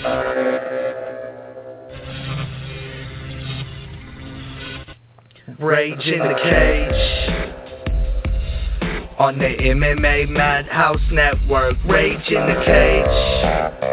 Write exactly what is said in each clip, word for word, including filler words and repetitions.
Rage in the Cage on the M M A Madhouse Network. Rage in the Cage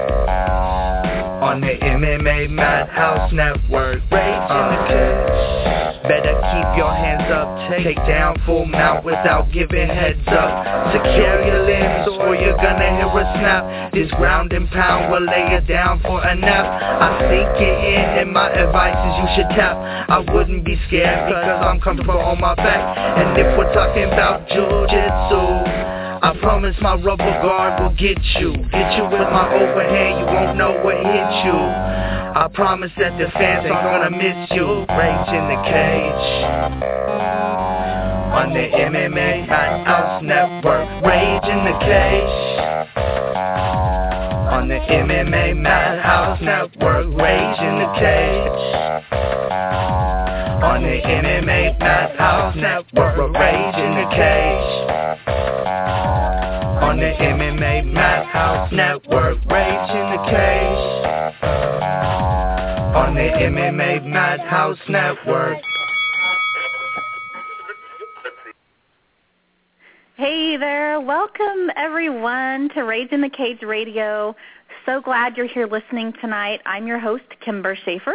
on the M M A Madhouse Network. Rage in the Cage. Better keep your hands up, take down full mount without giving heads up. Secure your limbs or you're gonna hear a snap. This ground and pound will lay you down for a nap. I sink it in and my advice is you should tap. I wouldn't be scared because I'm comfortable on my back. And if we're talking about jiu-jitsu, I promise my rubber guard will get you. Get you with my overhand, you won't know what hit you. I promise that the fans aren't gonna miss you. Rage in the Cage on the M M A Madhouse Network. Rage in the Cage on the M M A Madhouse Network. Rage in the Cage on the M M A Madhouse Network. Rage in the Cage on the M M A Madhouse Network. Rage in the Cage on the M M A Madhouse Network. Hey there, welcome everyone to Rage in the Cage Radio. So glad you're here listening tonight. I'm your host, Kimber Schaefer.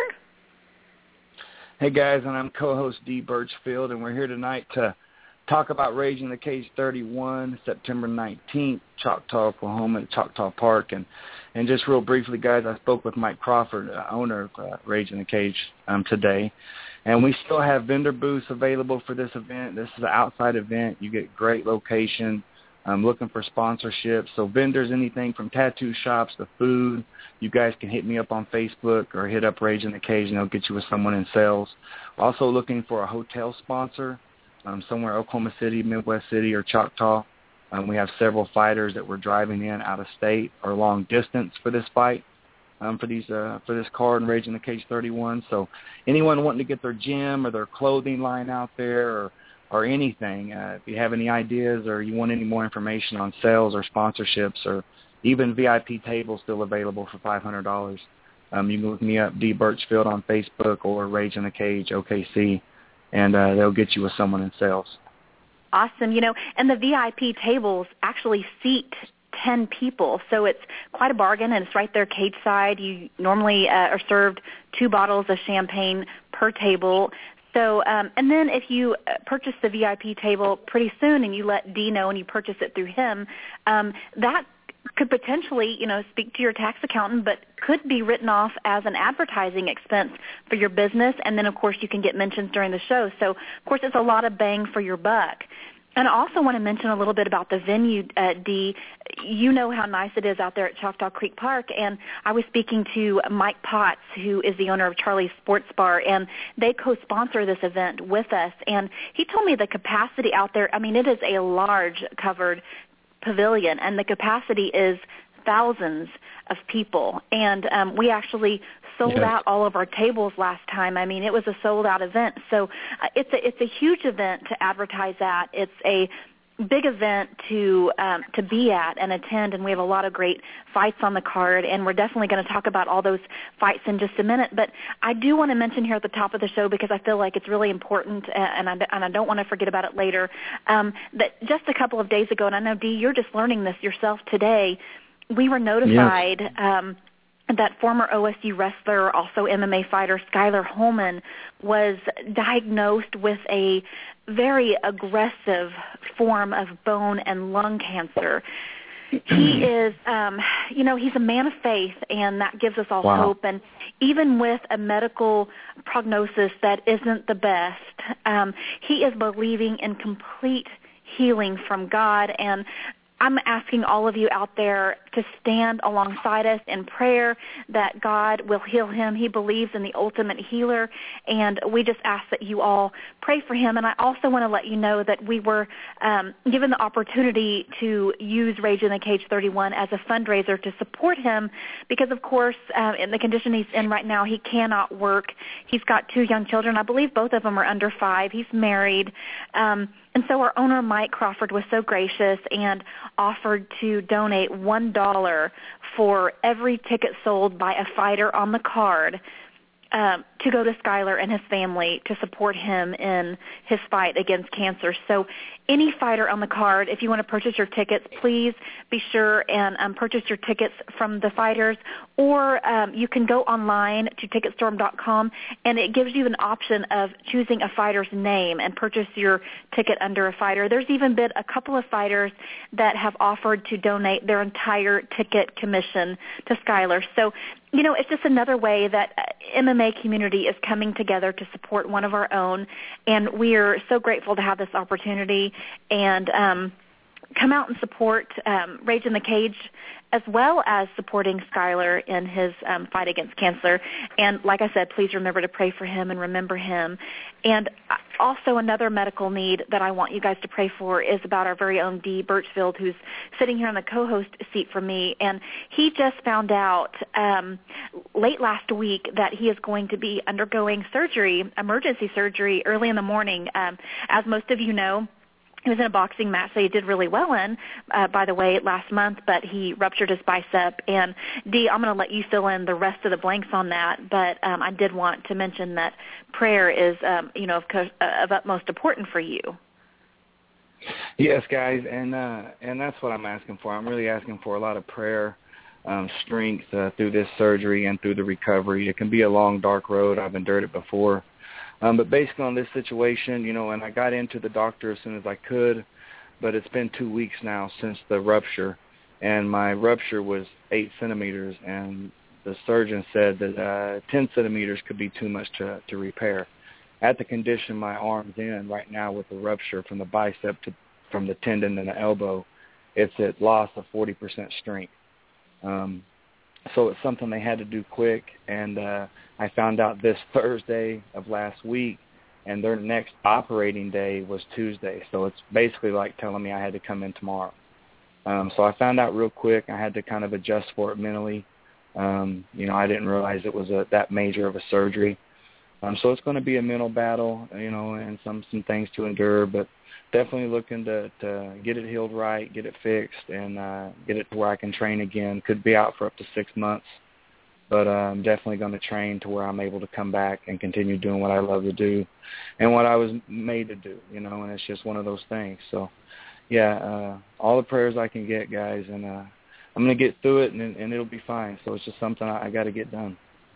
Hey guys, and I'm co-host Dee Birchfield, and we're here tonight to talk about Rage in the Cage thirty-one, September nineteenth, Choctaw, Oklahoma, at Choctaw Park. And, and just real briefly, guys, I spoke with Mike Crawford, uh, owner of uh, Rage in the Cage, um, today. And we still have vendor booths available for this event. This is an outside event. You get great location. I'm looking for sponsorships. So vendors, anything from tattoo shops to food, you guys can hit me up on Facebook or hit up Rage in the Cage, and they'll get you with someone in sales. Also looking for a hotel sponsor. Um, somewhere Oklahoma City, Midwest City, or Choctaw. Um, we have several fighters that we're driving in out of state or long distance for this fight, um, for these uh, for this card in Rage in the Cage thirty-one. So anyone wanting to get their gym or their clothing line out there or, or anything, uh, if you have any ideas or you want any more information on sales or sponsorships or even V I P tables still available for five hundred dollars, um, you can look me up, Dee Birchfield, on Facebook or Rage in the Cage O K C. And uh, they'll get you with someone in sales. Awesome. You know, and the V I P tables actually seat ten people, so it's quite a bargain, and it's right there cage side. You normally uh, are served two bottles of champagne per table. So, um, and then if you purchase the V I P table pretty soon and you let Dee know and you purchase it through him, um, that could potentially, you know, speak to your tax accountant, but could be written off as an advertising expense for your business. And then, of course, you can get mentions during the show. So, of course, it's a lot of bang for your buck. And I also want to mention a little bit about the venue, uh, Dee. You know how nice it is out there at Choctaw Creek Park. And I was speaking to Mike Potts, who is the owner of Charlie's Sports Bar, and they co-sponsor this event with us. And he told me the capacity out there, I mean, it is a large covered pavilion, and the capacity is thousands of people. And um, we actually sold yes. out all of our tables last time. I mean, it was a sold-out event. So uh, it's a it's a huge event to advertise at. It's a big event to um, to be at and attend, and we have a lot of great fights on the card, and we're definitely going to talk about all those fights in just a minute. But I do want to mention here at the top of the show, because I feel like it's really important, and I, and I don't want to forget about it later, um, that just a couple of days ago, and I know, Dee, you're just learning this yourself today, we were notified yes. um, that former O S U wrestler, also M M A fighter, Skylar Holman, was diagnosed with a very aggressive form of bone and lung cancer. He is, um, you know, he's a man of faith, and that gives us all wow. hope. And even with a medical prognosis that isn't the best, um, he is believing in complete healing from God. And I'm asking all of you out there to stand alongside us in prayer that God will heal him. He believes in the ultimate healer, and we just ask that you all pray for him. And I also want to let you know that we were um, given the opportunity to use Rage in the Cage thirty-one as a fundraiser to support him because, of course, uh, in the condition he's in right now, he cannot work. He's got two young children. I believe both of them are under five. He's married. Um, And so our owner, Mike Crawford, was so gracious and offered to donate one dollar for every ticket sold by a fighter on the card um, to go to Skylar and his family to support him in his fight against cancer. So any fighter on the card, if you want to purchase your tickets, please be sure and um, purchase your tickets from the fighters, or um, you can go online to ticket storm dot com, and it gives you an option of choosing a fighter's name and purchase your ticket under a fighter. There's even been a couple of fighters that have offered to donate their entire ticket commission to Skylar. So, you know, it's just another way that M M A community is coming together to support one of our own, and we are so grateful to have this opportunity and um, come out and support um, Rage in the Cage, as well as supporting Skylar in his um, fight against cancer. And like I said, please remember to pray for him and remember him. And also another medical need that I want you guys to pray for is about our very own Dee Birchfield, who's sitting here on the co-host seat for me. And he just found out um, late last week that he is going to be undergoing surgery, emergency surgery, early in the morning. Um, as most of you know, he was in a boxing match that he did really well in, uh, by the way, last month, but he ruptured his bicep. And, Dee, I'm going to let you fill in the rest of the blanks on that, but um, I did want to mention that prayer is, um, you know, of, co- of utmost importance for you. Yes, guys, and uh, and that's what I'm asking for. I'm really asking for a lot of prayer, um, strength uh, through this surgery and through the recovery. It can be a long, dark road. I've endured it before. Um, but based on this situation, you know, and I got into the doctor as soon as I could, but it's been two weeks now since the rupture, and my rupture was eight centimeters, and the surgeon said that uh, ten centimeters could be too much to, to repair. At the condition my arm's in right now with the rupture from the bicep to from the tendon and the elbow, it's at loss of forty percent strength. Um, so it's something they had to do quick, and uh, I found out this Thursday of last week, and their next operating day was Tuesday. So it's basically like telling me I had to come in tomorrow. Um, so I found out real quick. I had to kind of adjust for it mentally. Um, you know, I didn't realize it was a, that major of a surgery. Um, so it's going to be a mental battle, you know, and some, some things to endure, but definitely looking to, to get it healed right, get it fixed, and uh, get it to where I can train again. Could be out for up to six months, but uh, I'm definitely going to train to where I'm able to come back and continue doing what I love to do and what I was made to do, you know, and it's just one of those things. So, yeah, uh, all the prayers I can get, guys, and uh, I'm going to get through it, and, and it'll be fine. So it's just something I, I got to get done.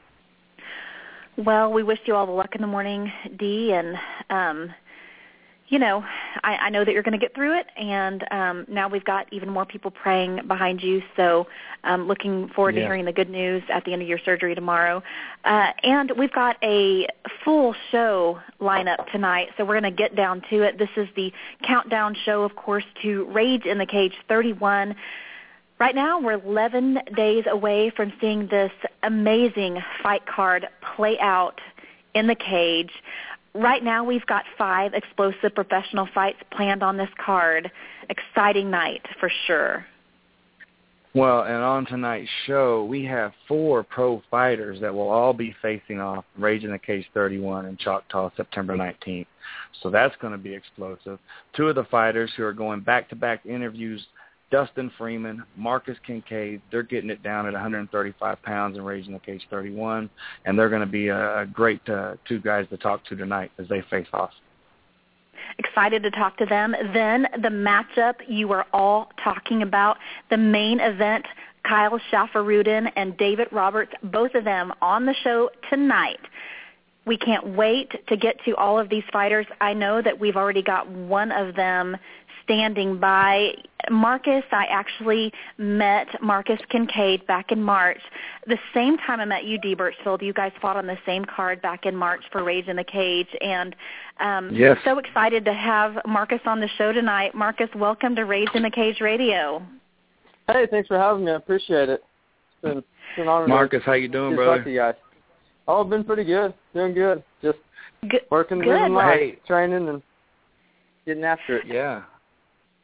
Well, we wish you all the luck in the morning, Dee, and, um, you know, I, I know that you're going to get through it, and um, now we've got even more people praying behind you, so um, looking forward yeah. to hearing the good news at the end of your surgery tomorrow. Uh, and we've got a full show lineup tonight, so we're going to get down to it. This is the countdown show, of course, to Rage in the Cage thirty-one. Right now, we're eleven days away from seeing this amazing fight card play out in the cage. Right now, we've got five explosive professional fights planned on this card. Exciting night for sure. Well, and on tonight's show, we have four pro fighters that will all be facing off Rage in the Cage thirty-one in Choctaw September nineteenth. So that's going to be explosive. Two of the fighters who are going back-to-back interviews, Dustin Freeman, Marcus Kincaid, they're getting it down at one hundred thirty-five pounds in Rage in the Cage thirty-one, and they're going to be a great uh, two guys to talk to tonight as they face off. Excited to talk to them. Then the matchup you are all talking about, the main event, Kyle Shafarudin and David Roberts, both of them on the show tonight. We can't wait to get to all of these fighters. I know that we've already got one of them standing by. Marcus, I actually met Marcus Kincaid back in March. The same time I met you, Dee Birchfield, you guys fought on the same card back in March for Rage in the Cage. And um, yes. so excited to have Marcus on the show tonight. Marcus, welcome to Rage in the Cage Radio. Hey, thanks for having me. I appreciate it. It's been, it's been an honor. Marcus, how you doing, brother? Talk to you guys. Oh, been pretty good. Doing good. Just good. working, good. living life, hey. training, and getting after it. Yeah.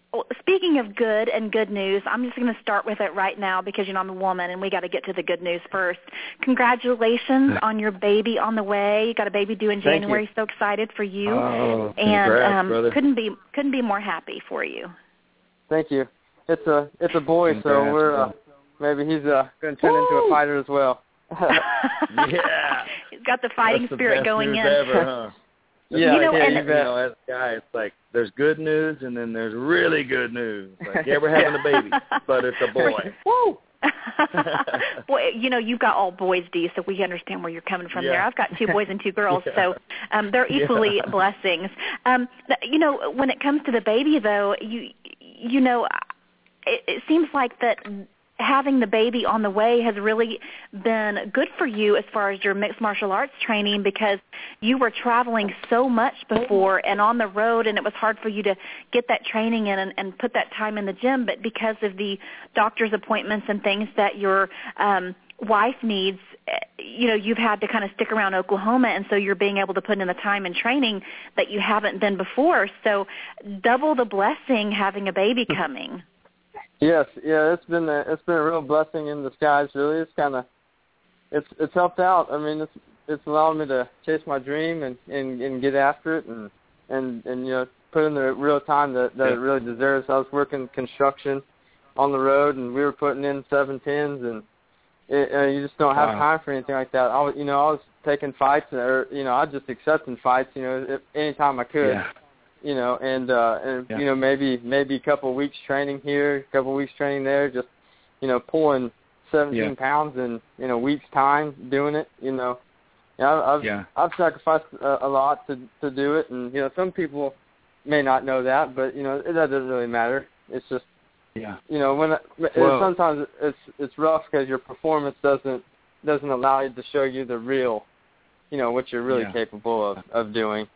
Well, speaking of good and good news, I'm just going to start with it right now because, you know, I'm a woman and we got to get to the good news first. Congratulations on your baby on the way. You got a baby due in January. So excited for you. Oh, and congrats, um, brother. couldn't be couldn't be more happy for you. Thank you. It's a it's a boy, Congrats, so we're uh, maybe he's uh, going to turn Woo! into a fighter as well. Yeah. He's got the fighting That's the spirit best going news in. ever, huh? Yeah, you know, yeah, and you You bet. know, as a guy, it's like there's good news and then there's really good news. Like, yeah, we're having a baby, but it's a boy. Woo! Boy, you know, you've got all boys, Dee, so we understand where you're coming from Yeah. there. I've got two boys and two girls, Yeah. so um, they're equally Yeah. blessings. Um, th- you know, when it comes to the baby, though, you you know, it, it seems like that having the baby on the way has really been good for you as far as your mixed martial arts training because you were traveling so much before and on the road, and it was hard for you to get that training in and, and put that time in the gym. But because of the doctor's appointments and things that your um, wife needs, you know, you've had to kind of stick around Oklahoma, and so you're being able to put in the time and training that you haven't been before. So double the blessing having a baby coming. Yes, yeah, it's been a, it's been a real blessing in disguise. Really, it's kind of it's it's helped out. I mean, it's it's allowed me to chase my dream and, and, and get after it and, and and you know put in the real time that that it really deserves. I was working construction on the road, and we were putting in seven tens, and it, uh, you just don't have Wow. time for anything like that. I was, you know, I was taking fights, or you know, I was just accepting fights, you know, if, anytime I could. Yeah. You know, and uh, and Yeah. you know, maybe maybe a couple of weeks training here, a couple of weeks training there, just you know, pulling seventeen Yeah. pounds in in a week's time, doing it. You know, yeah, I've I've, Yeah. I've sacrificed a, a lot to to do it, and you know, some people may not know that, but you know, it doesn't really matter. It's just Yeah. you know, when it, Well- sometimes it's it's rough because your performance doesn't doesn't allow you to show you the real, you know, what you're really Yeah. capable of of doing.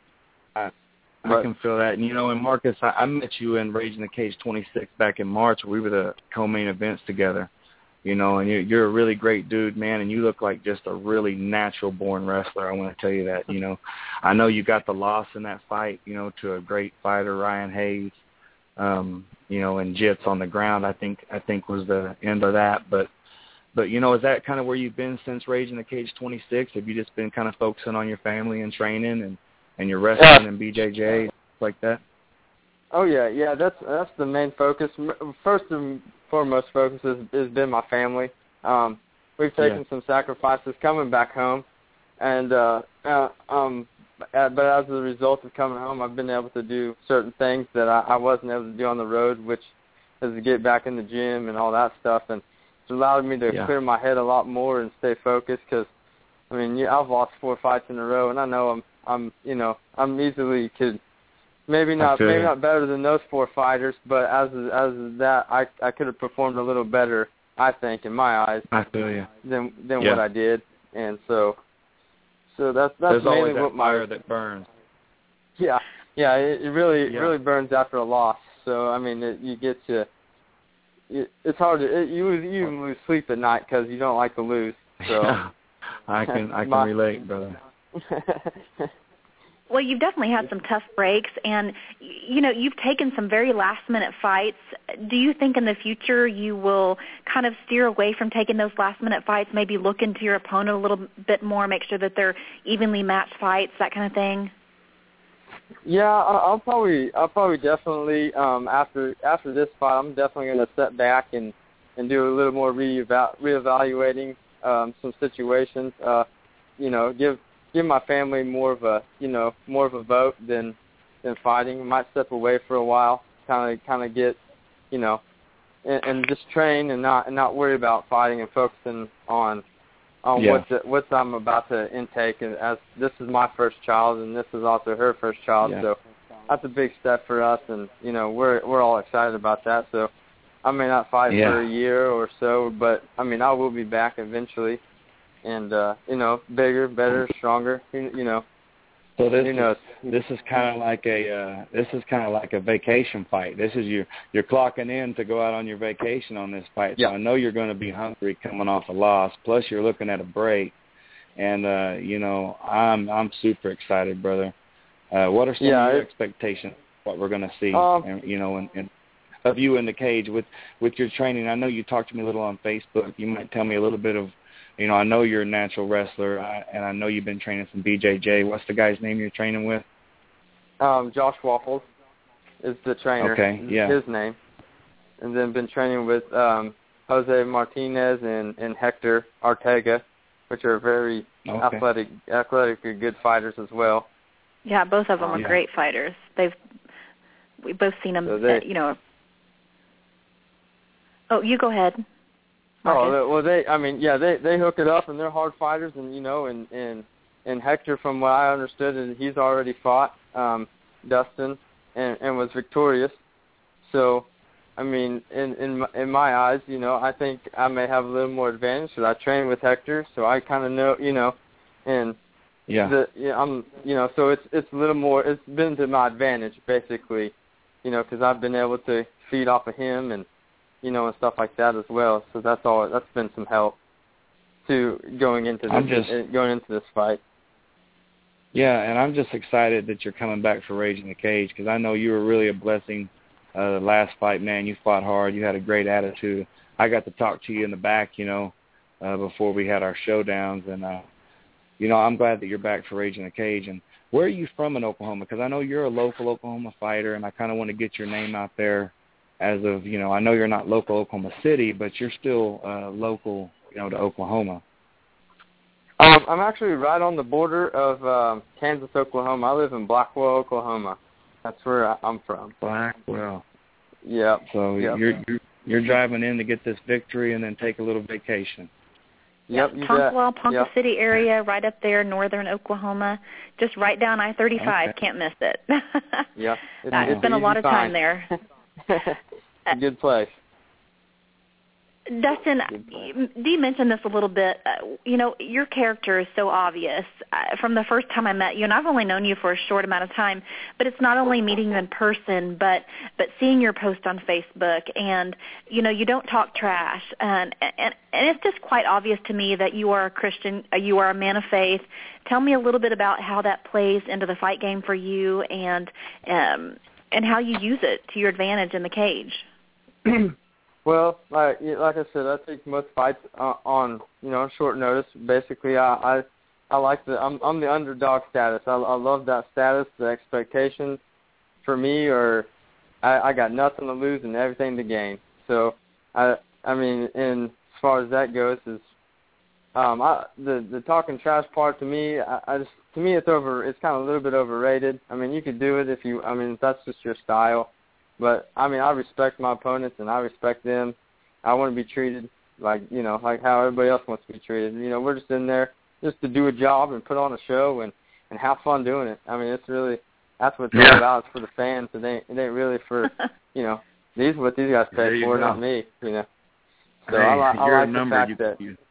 I But- can feel that. And, you know, and Marcus, I, I met you in Raging the Cage twenty-six back in March. We were the co-main events together, you know, and you're, you're a really great dude, man, and you look like just a really natural-born wrestler. I want to tell you that, you know. I know you got the loss in that fight, you know, to a great fighter, Ryan Hayes, um, you know, and Jits on the ground, I think, I think was the end of that. But, but you know, is that kind of where you've been since Raging the Cage twenty-six? Have you just been kind of focusing on your family and training and, and your wrestling Yeah. and B J J, like that? Oh yeah, yeah. That's that's the main focus. First and foremost, focus has, has been my family. Um, we've taken Yeah. some sacrifices coming back home, and uh, uh, um, uh, but as a result of coming home, I've been able to do certain things that I, I wasn't able to do on the road, which is to get back in the gym and all that stuff. And it's allowed me to Yeah. clear my head a lot more and stay focused. Because I mean, yeah, I've lost four fights in a row, and I know I'm I'm you know I'm easily could. Maybe not, feel maybe you. not better than those four fighters, but as as that, I I could have performed a little better, I think, in my eyes, I feel you. than than Yeah. what I did, and so, so that's that's There's mainly always that what my fire that burns. yeah yeah it, it really it Yeah. really burns after a loss. So I mean, it, you get to it, it's hard to it, you you even lose sleep at night because you don't like to lose. So I can I can My- relate, brother. Well, you've definitely had some tough breaks, and, you know, you've taken some very last-minute fights. Do you think in the future you will kind of steer away from taking those last-minute fights, maybe look into your opponent a little bit more, make sure that they're evenly matched fights, that kind of thing? Yeah, I- I'll probably, I'll probably definitely um, after after this fight, I'm definitely going to step back and, and do a little more re-eval- reevaluating um, some situations. Uh, you know, give give my family more of a, you know, more of a vote than than fighting. I might step away for a while, kind of kind of get, you know, and, and just train and not and not worry about fighting and focusing on on Yeah. what the, what I'm about to intake. And as this is my first child, and this is also her first child, Yeah. so that's a big step for us. And you know, we're we're all excited about that. So I may not fight Yeah. for a year or so, but I mean, I will be back eventually, and uh, you know, bigger, better, stronger. You, you know, So this who knows? is, this is kind of like a uh, this is kind of like a vacation fight. This is your you're clocking in to go out on your vacation on this fight. So Yeah. I know you're going to be hungry coming off a loss. Plus you're looking at a break, and uh, you know I'm I'm super excited, brother. Uh, what are some Yeah, of your it- expectations? What we're going to see, Um, and, you know, and, and of you in the cage with, with your training. I know you talked to me a little on Facebook. You might tell me a little bit of, you know, I know you're a natural wrestler, I, and I know you've been training some B J J. What's the guy's name you're training with? Um, Josh Waffles is the trainer. Okay, yeah. His name. And then been training with um, Jose Martinez and, and Hector Ortega, which are very okay. athletic, athletically good fighters as well. Yeah, both of them um, are yeah. great fighters. They've we both seen them. So they, uh, you know. Oh, you go ahead. Marcus. Oh well, they. I mean, yeah, they they hook it up, and they're hard fighters, and you know, and and and Hector, from what I understood, is he's already fought um, Dustin and, and was victorious. So, I mean, in in my, in my eyes, you know, I think I may have a little more advantage because I train with Hector, so I kind of know, you know, and yeah, the yeah, I'm, you know, so it's it's a little more. It's been to my advantage, basically, you know, because I've been able to feed off of him and, you know, and stuff like that as well. So that's all. That's been some help to going into this just, going into this fight. Yeah, and I'm just excited that you're coming back for Rage in the Cage because I know you were really a blessing. Uh, the last fight, man, you fought hard. You had a great attitude. I got to talk to you in the back, you know, uh, before we had our showdowns, and uh, you know, I'm glad that you're back for Rage in the Cage. And where are you from in Oklahoma? Because I know you're a local Oklahoma fighter, and I kind of want to get your name out there. As of, you know, I know you're not local Oklahoma City, but you're still uh, local, you know, to Oklahoma. Um, I'm actually right on the border of um, Kansas, Oklahoma. I live in Blackwell, Oklahoma. That's where I, I'm from. Blackwell. Yeah. So yep. you're, you're you're driving in to get this victory and then take a little vacation. Yep. You Ponkwell, Ponca yep. City area, right up there, northern Oklahoma, just right down I thirty-five. Okay. Can't miss it. Yeah. It's, uh, it's been a lot of time there. A good place. Dustin, Dee mentioned this a little bit. Uh, you know, your character is so obvious uh, from the first time I met you, and I've only known you for a short amount of time, but it's not only meeting you in person, but but seeing your post on Facebook, and, you know, you don't talk trash, and, and, and it's just quite obvious to me that you are a Christian, uh, you are a man of faith. Tell me a little bit about how that plays into the fight game for you and um, and how you use it to your advantage in the cage. Well, like like I said, I take most fights uh, on you know short notice. Basically, I I, I like the I'm I'm the underdog status. I, I love that status. The expectations for me are I, I got nothing to lose and everything to gain. So I I mean, and as far as that goes, is um I the the talking trash part to me, I, I just to me it's over. It's kind of a little bit overrated. I mean, you could do it if you. I mean, that's just your style. But, I mean, I respect my opponents, and I respect them. I want to be treated like, you know, like how everybody else wants to be treated. You know, we're just in there just to do a job and put on a show and, and have fun doing it. I mean, it's really, that's what it's yeah. all about. It's for the fans. It ain't, it ain't really for, you know, these are what these guys pay for, go. not me, you know. So hey, I, I you're like a the number, fact you, that... You.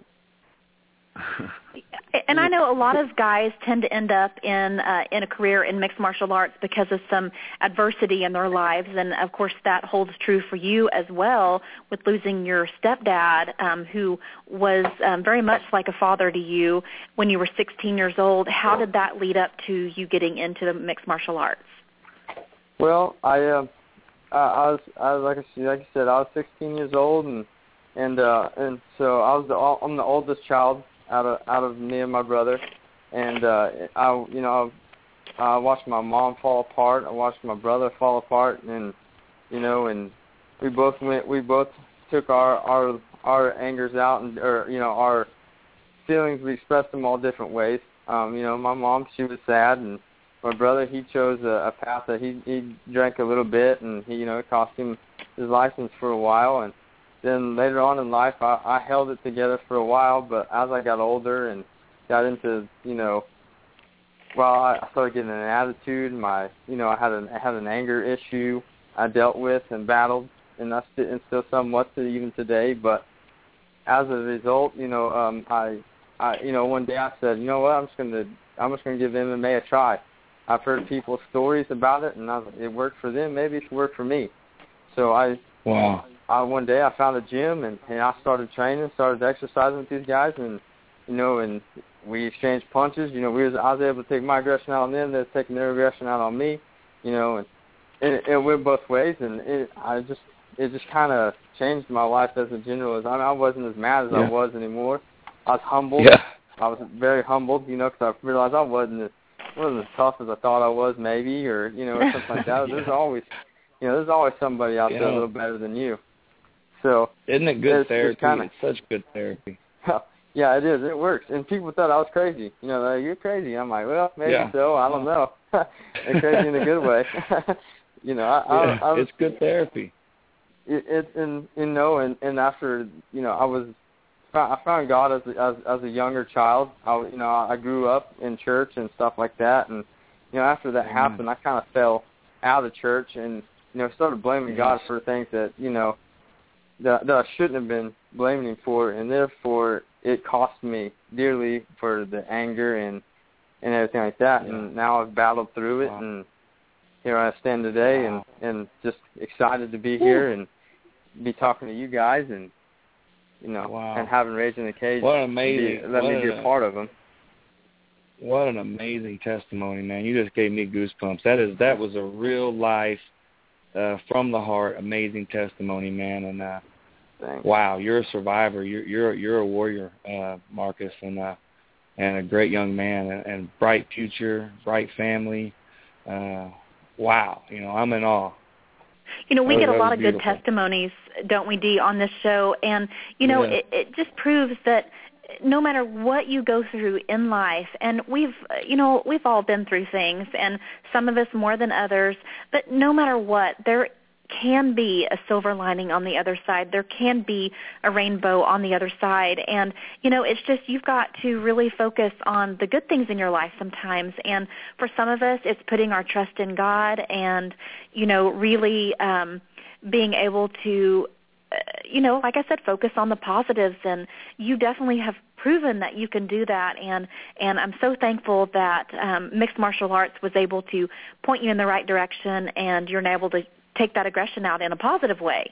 And I know a lot of guys tend to end up in uh, in a career in mixed martial arts because of some adversity in their lives, and of course that holds true for you as well with losing your stepdad, um, who was um, very much like a father to you when you were sixteen years old. How did that lead up to you getting into the mixed martial arts? Well, I, uh, I, I was, I like I like I said, I was sixteen years old, and and uh, and so I was the I'm the oldest child out of out of me and my brother, and uh, I you know I, I watched my mom fall apart. I watched my brother fall apart, and you know, and we both went. We both took our our our angers out, and or you know our feelings. We expressed them all different ways. Um, you know, my mom, she was sad, and my brother, he chose a, a path that he he drank a little bit, and he you know it cost him his license for a while, and then later on in life, I, I held it together for a while, but as I got older and got into, you know, well, I started getting an attitude. My, you know, I had an I had an anger issue I dealt with and battled, and that's and still somewhat to even today. But as a result, you know, um, I, I, you know, one day I said, you know what, I'm just gonna I'm just gonna give M M A a try. I've heard people's stories about it, and I was like, it worked for them. Maybe it should work for me. So I. Wow. I, one day I found a gym, and, and I started training, started exercising with these guys, and, you know, and we exchanged punches. You know, we was, I was able to take my aggression out on them. They were taking their aggression out on me, you know, and it, it went both ways, and it, I just it just kind of changed my life as a general. As I, mean, I wasn't as mad as yeah. I was anymore. I was humbled. Yeah. I was very humbled, you know, because I realized I wasn't as wasn't as tough as I thought I was, maybe, or you know, or something like that. yeah. There's always, you know, there's always somebody out you there know, a little better than you. So isn't it good it's, therapy? It's, kinda, it's such good therapy. Yeah, it is. It works. And people thought I was crazy. You know, like, you're crazy. I'm like, well, maybe yeah. so. I don't know. And crazy in a good way. you know, I, yeah, I, I was, it's good therapy. It, it and you know, and, and after you know, I was, I found God as a, as as a younger child. I you know, I grew up in church and stuff like that, and you know, after that mm. happened, I kind of fell out of church and you know, started blaming yes. God for things that you know that that I shouldn't have been blaming Him for, and therefore it cost me dearly for the anger and and everything like that. Yeah. And now I've battled through it, wow. and here I stand today, wow. and and just excited to be here and be talking to you guys, and you know, wow. and having Raging the Cage. What amazing! Be, let what me be a part of them. What an amazing testimony, man! You just gave me goosebumps. That is that was a real life, uh, from the heart, amazing testimony, man. And uh, Thanks. wow, you're a survivor. You're you're you're a warrior, uh, Marcus, and uh, and a great young man, and, and bright future, bright family. Uh, wow, you know, I'm in awe. You know, we that get was, a lot of beautiful. good testimonies, don't we, Dee, on this show? And, you know, yeah. it, it just proves that no matter what you go through in life, and we've, you know, we've all been through things, and some of us more than others, but no matter what, there can be a silver lining on the other side. There can be a rainbow on the other side. And, you know, it's just you've got to really focus on the good things in your life sometimes. And for some of us, it's putting our trust in God and, you know, really um, being able to, uh, you know, like I said, focus on the positives. And you definitely have proven that you can do that. And, and I'm so thankful that um, Mixed Martial Arts was able to point you in the right direction, and you're able to take that aggression out in a positive way.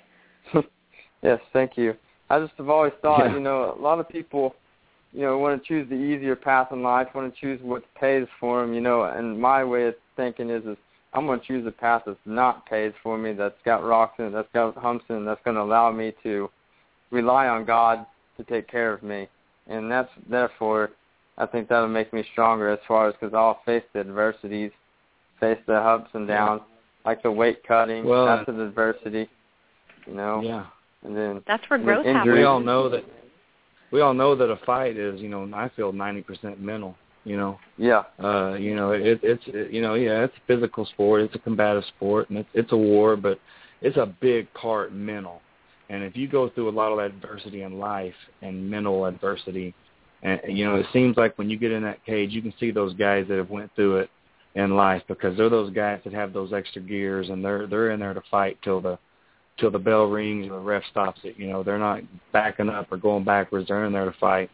Yes, thank you. I just have always thought, yeah. you know, a lot of people, you know, want to choose the easier path in life, want to choose what pays for them, you know, and my way of thinking is, is I'm going to choose a path that's not pays for me, that's got rocks in it, that's got humps in it, that's going to allow me to rely on God to take care of me. And that's, therefore, I think that'll make me stronger as far as, because I'll face the adversities, face the ups and downs. Yeah. Like the weight cutting, well, that's an adversity, you know. Yeah. And then that's where growth happens. We all know that. We all know that a fight is, you know, I feel ninety percent mental. You know. Yeah. Uh, you know, it, it's, it, you know, yeah, it's a physical sport. It's a combative sport, and it's, it's a war, but it's a big part mental. And if you go through a lot of adversity in life and mental adversity, and you know, it seems like when you get in that cage, you can see those guys that have went through it in life, because they're those guys that have those extra gears, and they're they're in there to fight till the till the bell rings or the ref stops it. You know, they're not backing up or going backwards. They're in there to fight,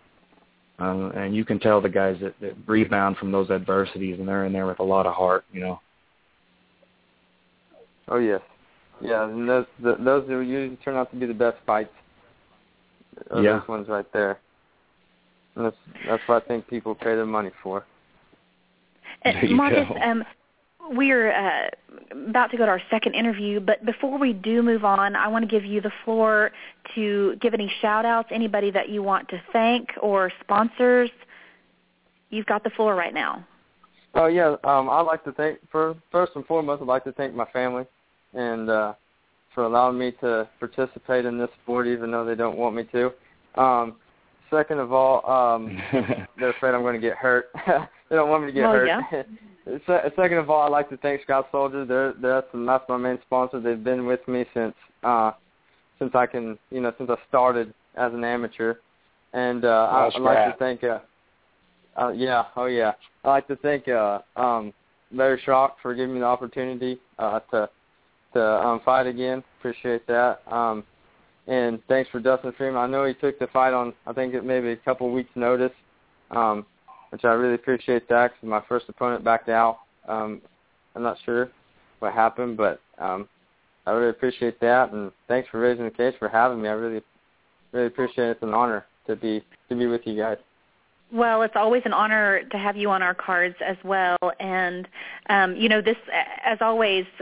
um, and you can tell the guys that, that rebound from those adversities, and they're in there with a lot of heart. You know. Oh yes, yeah, and those the, those usually turn out to be the best fights. Yeah. Those ones right there. And that's that's what I think people pay their money for. Uh, Marcus, um, we're uh, about to go to our second interview, but before we do move on, I want to give you the floor to give any shout-outs, anybody that you want to thank or sponsors. You've got the floor right now. Oh, yeah. Um, I'd like to thank, for, first and foremost, I'd like to thank my family and uh, for allowing me to participate in this sport, even though they don't want me to. Um, second of all, um, they're afraid I'm going to get hurt. They don't want me to get well, hurt. Yeah. Second of all, I'd like to thank Scout Soldier. They're, they're, that's my main sponsor. They've been with me since uh, since I can, you know, since I started as an amateur. And uh, I, I'd like to thank, uh, uh, yeah, oh yeah, I'd like to thank uh, um, Larry Schrock for giving me the opportunity uh, to to um, fight again. Appreciate that. Um, and thanks for Dustin Freeman. I know he took the fight on, I think, it maybe a couple weeks' notice. Um, which I really appreciate that, because my first opponent backed out. Um, I'm not sure what happened, but um, I really appreciate that, and thanks for Raising the Cage for having me. I really, really appreciate it. It's an honor to be to be with you guys. Well, it's always an honor to have you on our cards as well, and um, you know, this, as always,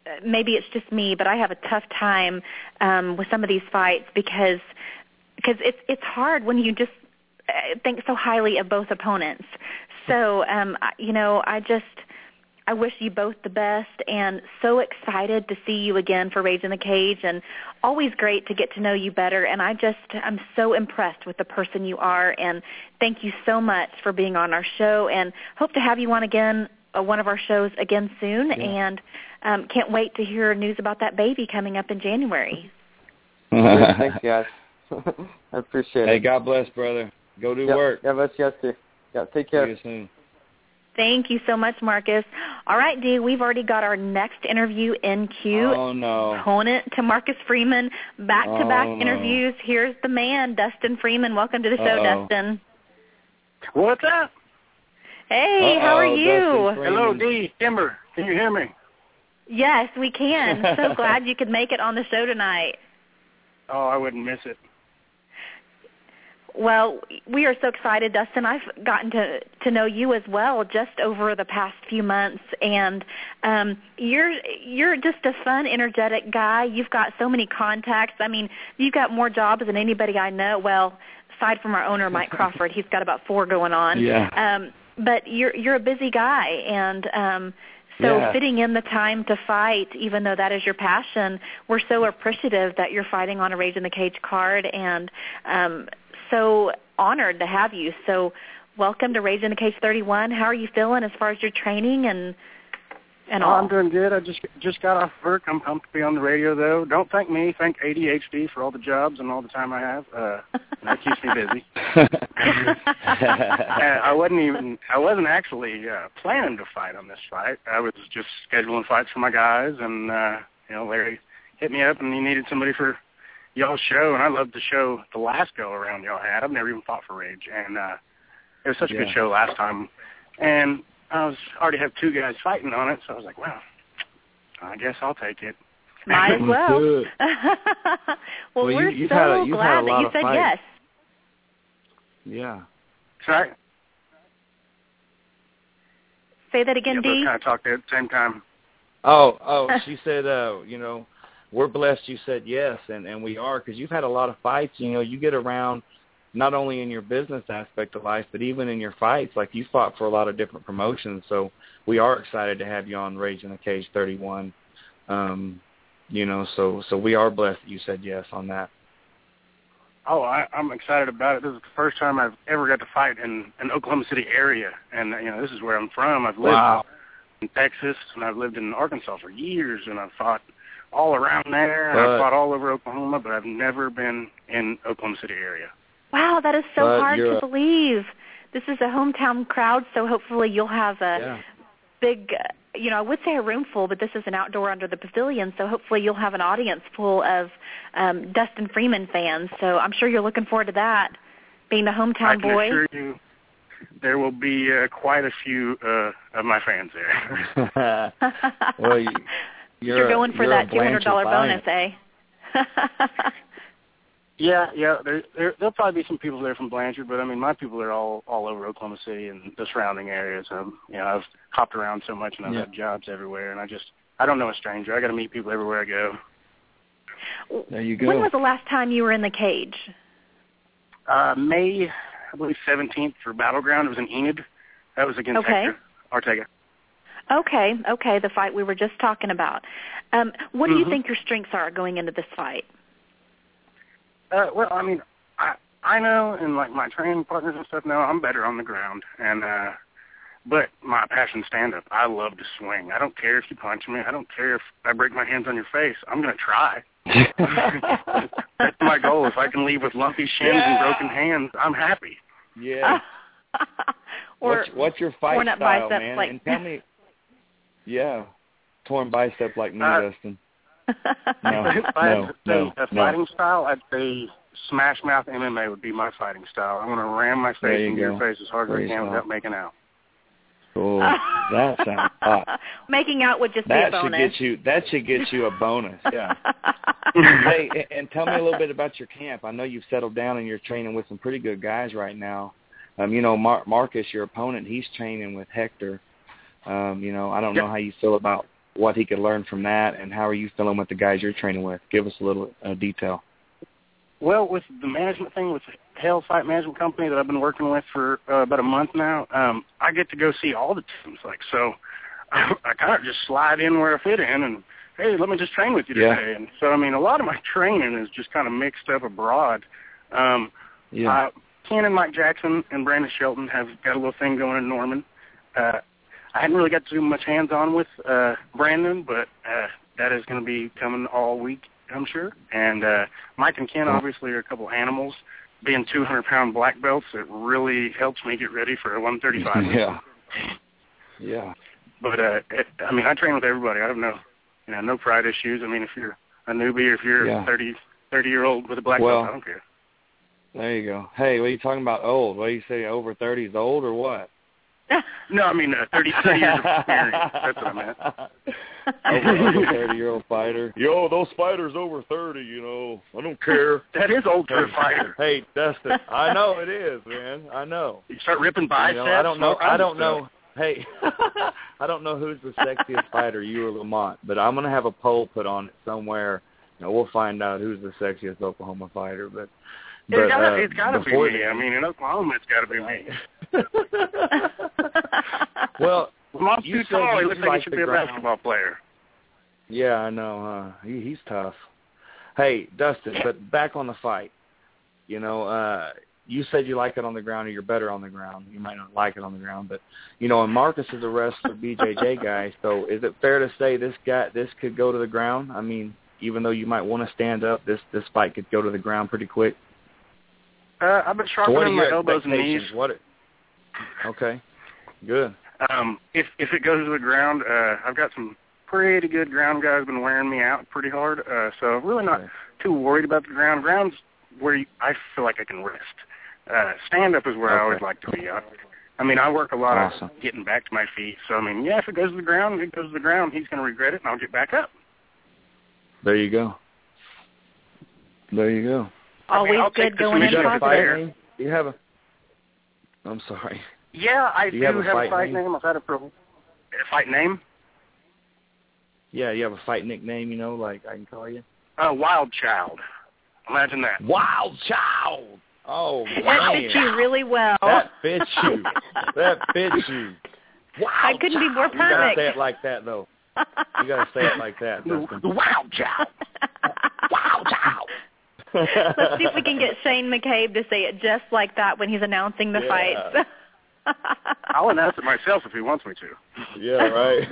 maybe it's just me, but I have a tough time um, with some of these fights because because it's it's hard when you just think so highly of both opponents. So, um, you know, I just I wish you both the best, and so excited to see you again for Rage in the Cage, and always great to get to know you better. And I just I'm so impressed with the person you are, and thank you so much for being on our show, and hope to have you on again. Uh, one of our shows again soon, yeah. and um, can't wait to hear news about that baby coming up in January. Thanks, guys. I appreciate hey, it. Hey, God bless, brother. Go do yep. work. God bless you guys too. Yeah, take care. See you soon. Thank you so much, Marcus. All right, Dee, we've already got our next interview in queue. Oh, no. Opponent to Marcus Freeman, back-to-back oh, no. interviews. Here's the man, Dustin Freeman. Welcome to the show, Uh-oh. Dustin. What's up? Hey, Uh-oh, how are you? Hello, Dee, Kimber. Can you hear me? Yes, we can. So glad you could make it on the show tonight. Oh, I wouldn't miss it. Well, we are so excited, Dustin. I've gotten to, to know you as well just over the past few months, and um, you're you're just a fun, energetic guy. You've got so many contacts. I mean, you've got more jobs than anybody I know. Well, aside from our owner, Mike Crawford, he's got about four going on. Yeah. Um, but you're you're a busy guy, and um, so yeah. fitting in the time to fight, even though that is your passion, we're so appreciative that you're fighting on a Rage in the Cage card, and um, so honored to have you. So welcome to Rage in the Cage thirty-one. How are you feeling as far as your training and and oh, all? I'm doing good. I just just got off work. I'm pumped to be on the radio, though. Don't thank me. Thank A D H D for all the jobs and all the time I have. Uh, that keeps me busy. And I wasn't even. I wasn't actually uh, planning to fight on this fight. I was just scheduling fights for my guys, and uh, you know, Larry hit me up, and he needed somebody for y'all's show, and I loved the show the last go around y'all had. I've never even fought for Rage, and uh, it was such yeah. a good show last time. And I was already have two guys fighting on it, so I was like, well, I guess I'll take it. Might as well. well, well, we're you, so had a, glad that you said fights. yes. Yeah. Sorry? Say that again, yeah, Dee. both kind of talked at the same time. Oh, oh, she said, uh, you know, we're blessed you said yes, and, and we are, because you've had a lot of fights. You know, you get around not only in your business aspect of life, but even in your fights. Like, you fought for a lot of different promotions, so we are excited to have you on Rage in the Cage thirty-one. Um, you know, so so we are blessed that you said yes on that. Oh, I, I'm excited about it. This is the first time I've ever got to fight in an Oklahoma City area, and, you know, this is where I'm from. I've lived wow. in Texas, and I've lived in Arkansas for years, and I've fought all around there, and but, I've fought all over Oklahoma, but I've never been in Oklahoma City area. Wow, that is so but hard to a, believe. This is a hometown crowd, so hopefully you'll have a yeah. big, uh, you know, I would say a room full, but this is an outdoor under the pavilion, so hopefully you'll have an audience full of um, Dustin Freeman fans. So I'm sure you're looking forward to that, being the hometown I can boy. assure you there will be uh, quite a few uh, of my fans there. well, you, you're, you're going for you're that two hundred dollars bonus, eh? Yeah, yeah. There, there, there'll probably be some people there from Blanchard, but I mean, my people are all all over Oklahoma City and the surrounding areas. Um, you know, I've hopped around so much, and I've yeah. had jobs everywhere, and I just, I don't know a stranger. I got to meet people everywhere I go. There you go. When was the last time you were in the cage? Uh, May, I believe, seventeenth for Battleground. It was in Enid. That was against Okay. Hector Ortega. Okay, okay, the fight we were just talking about. Um, what do mm-hmm. you think your strengths are going into this fight? Uh, well, I mean, I I know, and like my training partners and stuff know, I'm better on the ground, and uh, but my passion stand-up. I love to swing. I don't care if you punch me. I don't care if I break my hands on your face. I'm gonna try. That's my goal. If I can leave with lumpy shins yeah. and broken hands, I'm happy. Yeah. or what's, what's your fight torn up style, biceps man? like... And tell me. Yeah, torn bicep like me, Uh, Dustin. No, if I no, had to no, say a no. fighting style, I'd say smash mouth M M A would be my fighting style. I'm going to ram my There face you into go. your face as hard as I Praise can God. without making out. Cool. That sounds hot. Making out would just That be a should bonus. get you. That should get you a bonus. Yeah. Hey, and tell me a little bit about your camp. I know you've settled down and you're training with some pretty good guys right now. Um, you know, Mar- Marcus, your opponent, he's training with Hector. Um, you know, I don't yep. know how you feel about what he could learn from that, and how are you feeling with the guys you're training with? Give us a little uh, detail. Well, with the management thing, with the Hell Fight Management Company that I've been working with for uh, about a month now, um, I get to go see all the teams. Like, so I, I kind of just slide in where I fit in, and hey, let me just train with you yeah. today. And so, I mean, a lot of my training is just kind of mixed up abroad. Um, yeah. Uh, Ken and Mike Jackson and Brandon Shelton have got a little thing going in Norman. Uh, I hadn't really got to do much hands-on with uh, Brandon, but uh, that is going to be coming all week, I'm sure. And uh, Mike and Ken obviously are a couple animals. Being two hundred pound black belts, it really helps me get ready for a one thirty-five. Yeah. Yeah. But, uh, it, I mean, I train with everybody. I have no, you know, no pride issues. I mean, if you're a newbie or if you're yeah. a thirty, thirty-year-old with a black well, belt, I don't care. There you go. Hey, what are you talking about old? What do you say, over thirty is old or what? No, I mean uh, thirty, thirty years of experience. That's what I meant. Over thirty-year-old fighter. Yo, those fighters over thirty, you know, I don't care. That is old for a fighter. Hey, Dustin, I know it is, man. I know. You start ripping biceps. You know, I don't know. I don't know. Hey, I don't know who's the sexiest fighter, you or Lamont, but I'm gonna have a poll put on it somewhere. You know, we'll find out who's the sexiest Oklahoma fighter, but. But, it's gotta, uh, it's gotta be me. I mean, in Oklahoma, it's gotta be me. Well, Lamont's you too tall. He looks like like he should the be a ground. basketball player. Yeah, I know. Huh? He, he's tough. Hey, Dustin, but back on the fight. You know, uh, you said you like it on the ground, or you're better on the ground. You might not like it on the ground, but you know, and Marcus is a wrestler, B J J guy. So, is it fair to say this guy, this could go to the ground? I mean, even though you might want to stand up, this this fight could go to the ground pretty quick. Uh, I've been So sharpening my elbows and knees. What? Are, okay, good. Um, if if it goes to the ground, uh, I've got some pretty good ground guys been wearing me out pretty hard. Uh, so I'm really not okay. too worried about the ground. Ground's where you, I feel like I can rest. Uh, stand up is where okay. I always like to be. I, I mean, I work a lot awesome. of getting back to my feet. So I mean, yeah, if it goes to the ground, it goes to the ground. He's going to regret it, and I'll get back up. There you go. There you go. Always I mean, good going in positive. Do you have a? I'm sorry. Yeah, I do, do, you have, have a fight, a fight name? name. I've had a pro. A fight name? Yeah, you have a fight nickname. You know, like I can call you. Uh, Wild Child. Imagine that. Wild Child. Oh That man, fits you really well. that fits you. That fits you. Wild I couldn't Child. be more You gotta perfect. say it like that, though. You gotta say it like that. The, Dustin. the Wild Child. Wild Child. Let's see if we can get Shane McCabe to say it just like that when he's announcing the Yeah. fights. I'll announce it myself if he wants me to. Yeah, right.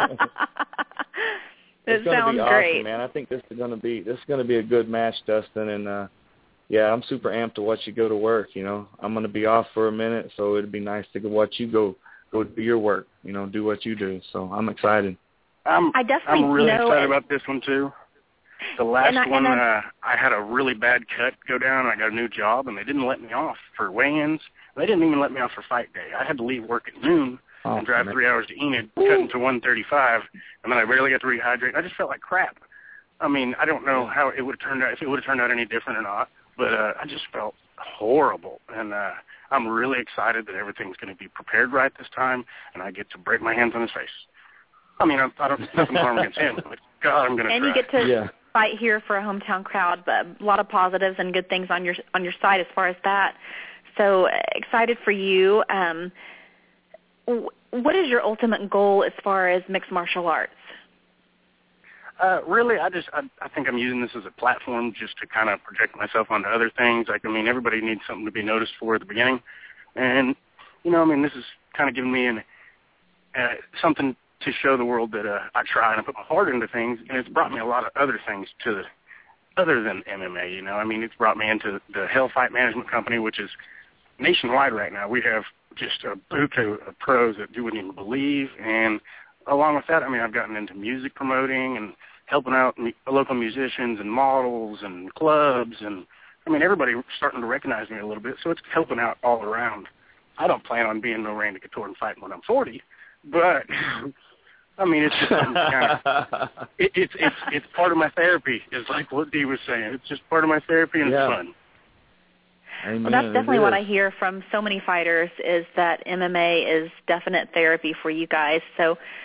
It It's gonna sounds be awesome, great. man. I think this is gonna be this is gonna be a good match, Dustin, and uh yeah, I'm super amped to watch you go to work. You know, I'm gonna be off for a minute, so it'd be nice to watch you go go do your work. You know, do what you do. So I'm excited. I'm, I definitely I'm really know excited it. about this one, too. The last And I- one, and uh, I had a really bad cut go down, and I got a new job, and they didn't let me off for weigh-ins. They didn't even let me off for fight day. I had to leave work at noon Oh, and drive man. three hours to Enid, cutting to one thirty-five, and then I barely got to rehydrate. I just felt like crap. I mean, I don't know how it would have turned out, if it would have turned out any different or not, but uh, I just felt horrible, and uh, I'm really excited that everything's going to be prepared right this time, and I get to break my hands on his face. I mean, I, I don't nothing harm against him, but God, I'm going to And try. you get to Yeah. fight here for a hometown crowd, but a lot of positives and good things on your on your side as far as that. So uh, excited for you. Um, w- what is your ultimate goal as far as mixed martial arts? Uh, really, I just I, I think I'm using this as a platform just to kind of project myself onto other things. Like, I mean, everybody needs something to be noticed for at the beginning, and you know, I mean, this is kind of giving me an uh, something to show the world that uh, I try and I put my heart into things, and it's brought me a lot of other things to the other than M M A. You know, I mean, it's brought me into the Hell Fight Management Company, which is nationwide right now. We have just a buku of pros that you wouldn't even believe, and along with that, I mean, I've gotten into music promoting and helping out mu- local musicians and models and clubs, and I mean, everybody starting to recognize me a little bit, so it's helping out all around. I don't plan on being no Randy Couture and fighting when I'm forty, but I mean, it's just something kind of, it, it's it's it's part of my therapy. Is like what Dee was saying. It's just part of my therapy, and Yeah. it's fun. Amen. Well, that's definitely It what is. I hear from so many fighters is that M M A is definite therapy for you guys. So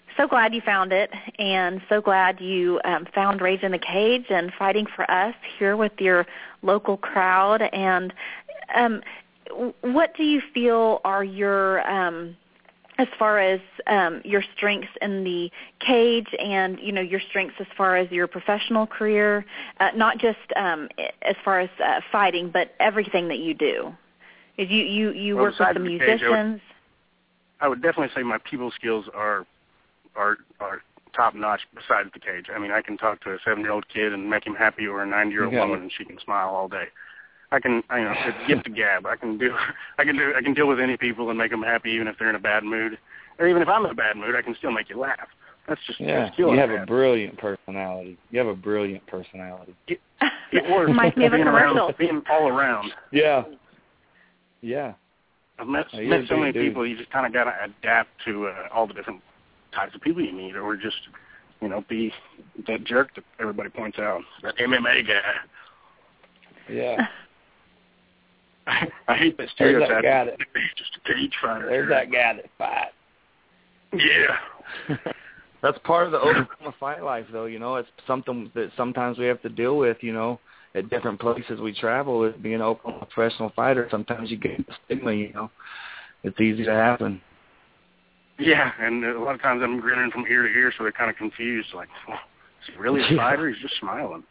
so glad you found it, and so glad you um, found Rage in the Cage and fighting for us here with your local crowd. And um, what do you feel are your, um, as far as um, your strengths in the cage, and you know your strengths as far as your professional career, uh, not just um, as far as uh, fighting, but everything that you do? You you you well, work with the, the musicians. Cage, I, would, I would definitely say my people skills are. are are top notch besides the cage. I mean, I can talk to a seven year old kid and make him happy, or a ninety year old yeah. woman and she can smile all day. I can, I, you know, it's gift the gab. I can do, I can do, I can deal with any people and make them happy, even if they're in a bad mood, or even if I'm in a bad mood, I can still make you laugh. That's just yeah. That's skill you have bad. a brilliant personality. You have a brilliant personality. It, it works. Reminds me of a being commercial. Around, being all around. Yeah. Yeah. I've met, oh, met so many dude. people. You just kind of got to adapt to uh, all the different types of people you meet, or just, you know, be that jerk that everybody points out, that M M A guy. Yeah. I, I hate that There's stereotype. that guy that, He's just a cage fighter. there's that guy that fights. Yeah. That's part of the Oklahoma fight life, though. You know, it's something that sometimes we have to deal with, you know, at different places we travel. As being an Oklahoma professional fighter, sometimes you get the stigma, you know. It's easy to happen. Yeah, and a lot of times I'm grinning from ear to ear, so they're kind of confused, like, well, is he really a fighter? He's just smiling.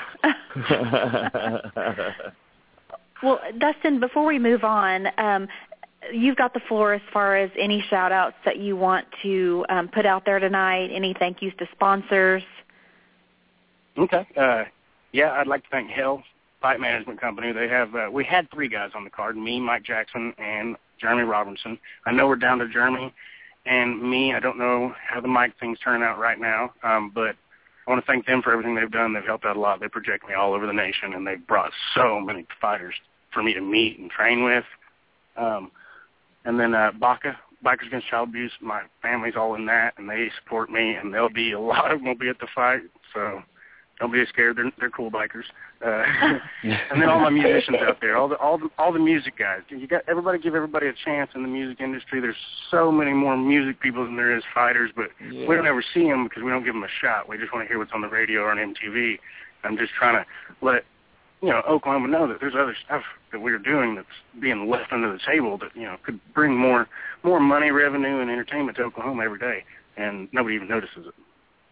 Well, Dustin, before we move on, um, you've got the floor as far as any shout-outs that you want to um, put out there tonight, any thank yous to sponsors. Okay. Uh, yeah, I'd like to thank Hell Fight Management Company. They have uh, we had three guys on the card, me, Mike Jackson, and Jeremy Robinson. I know we're down to Jeremy and me. I don't know how the mic thing's turning out right now, um, but I want to thank them for everything they've done. They've helped out a lot. They project me all over the nation, and they've brought so many fighters for me to meet and train with. Um, and then uh, BACA, Bikers Against Child Abuse, my family's all in that, and they support me, and there'll be a lot of them will be at the fight, so don't be scared. They're, they're cool bikers. Uh, and then all my musicians out there, all the all the all the music guys. You got everybody. Give everybody a chance in the music industry. There's so many more music people than there is fighters, but yeah. we don't ever see them because we don't give them a shot. We just want to hear what's on the radio or on M T V. I'm just trying to let you know Oklahoma know that there's other stuff that we're doing that's being left under the table that you know could bring more more money, revenue, and entertainment to Oklahoma every day, and nobody even notices it.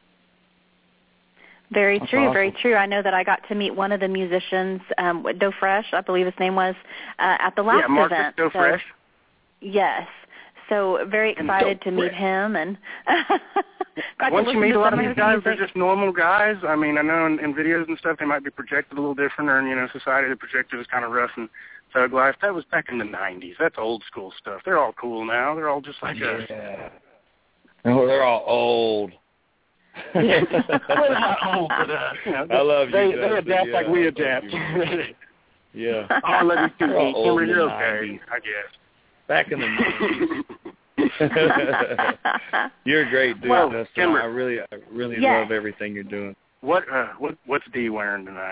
Very That's true, awesome. very true. I know that I got to meet one of the musicians, um, Doe Fresh, I believe his name was, uh, at the last yeah, Marcus event. Doe so, Fresh. Yes. So very excited to meet him. And got Once to you meet a lot of these these guys, they're music. just normal guys. I mean, I know in, in videos and stuff they might be projected a little different, or in, you know, society they projected as kind of rough and thug life. That was back in the nineties. That's old school stuff. They're all cool now. They're all just like us. Yeah. Oh, they're all old. Yeah. Well, not old, but, uh, you know, I love you. They, Justin. they adapt yeah, like we I adapt. Yeah. Oh, I love you too, They're all old Kimber. in You're the okay, nineties. I guess. Back in the nineties. You're a great dude, Well, Dustin. Kimber. I really, I really Yes. love everything you're doing. What, uh, what, what's D wearing tonight?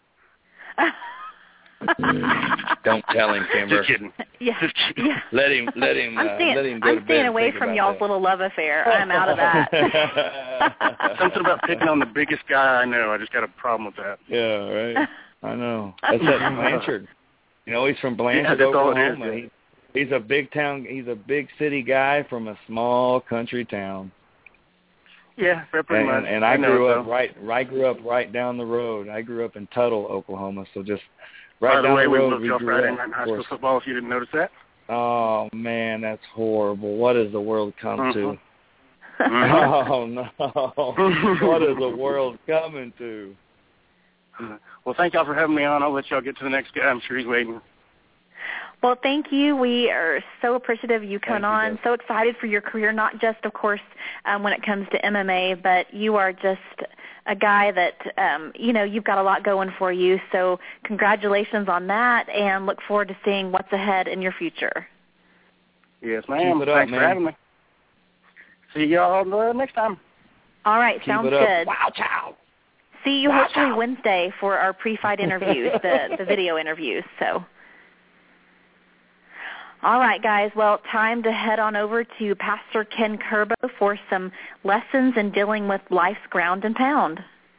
Don't tell him, Kimber. Just kidding. Yeah. Just kidding. Yeah. Let him, let him, I'm uh, staying, let him go I'm to bed staying and away think from about y'all's that. little love affair. I'm out of that. Something about picking on the biggest guy I know. I just got a problem with that. Yeah, right. I know. That's at Blanchard. You know, he's from Blanchard, Yeah, that's all it is, Oklahoma. yeah. He, he's a big town. He's a big city guy from a small country town. Yeah, pretty And, much. and, and I know grew it, up though. right. I grew up right down the road. I grew up in Tuttle, Oklahoma. So just right By the down way, the we road, looked we off grew Friday up. night in high of school course. football. If you didn't notice that. Oh man, that's horrible. What has the world come Mhm. to? Mhm. Oh no! What is the world coming to? Well, thank y'all for having me on. I'll let y'all get to the next guy. I'm sure he's waiting. Well, thank you. We are so appreciative of you coming Thank you, on, Dustin. so excited for your career, not just, of course, um, when it comes to M M A, but you are just a guy that, um, you know, you've got a lot going for you. So congratulations on that, and look forward to seeing what's ahead in your future. Yes, ma'am. Keep it up, Thanks man. for having me. See y'all uh, next time. All right, Keep sounds it up. good. Wow, ciao. See you Wow, hopefully ciao. Wednesday for our pre-fight interviews, the, the video interviews. So, All right, guys. Well, time to head on over to Pastor Ken Kerbo for some lessons in dealing with life's ground and pound.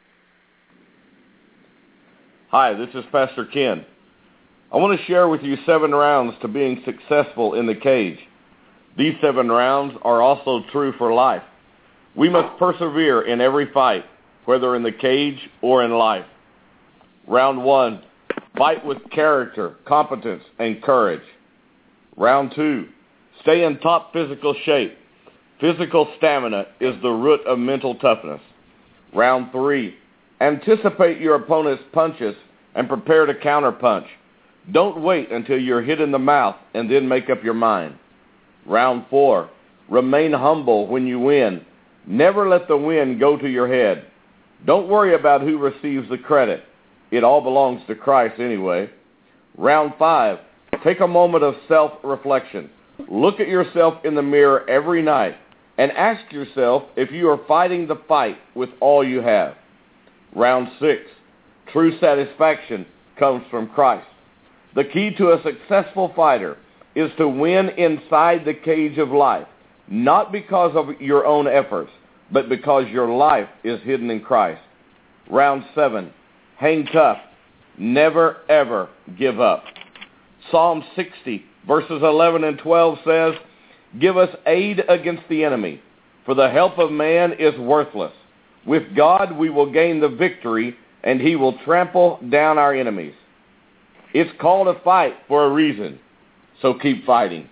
Hi, this is Pastor Ken. I want to share with you seven rounds to being successful in the cage. These seven rounds are also true for life. We must persevere in every fight, whether in the cage or in life. Round one, fight with character, competence, and courage. Round two, stay in top physical shape. Physical stamina is the root of mental toughness. Round three, anticipate your opponent's punches and prepare to counterpunch. Don't wait until you're hit in the mouth and then make up your mind. Round four, remain humble when you win. Never let the win go to your head. Don't worry about who receives the credit. It all belongs to Christ anyway. Round five, take a moment of self-reflection. Look at yourself in the mirror every night and ask yourself if you are fighting the fight with all you have. Round six, true satisfaction comes from Christ. The key to a successful fighter is to win inside the cage of life, not because of your own efforts, but because your life is hidden in Christ. Round seven, hang tough. Never, ever give up. Psalm sixty, verses eleven and twelve says, give us aid against the enemy, for the help of man is worthless. With God we will gain the victory, and he will trample down our enemies. It's called a fight for a reason, so keep fighting.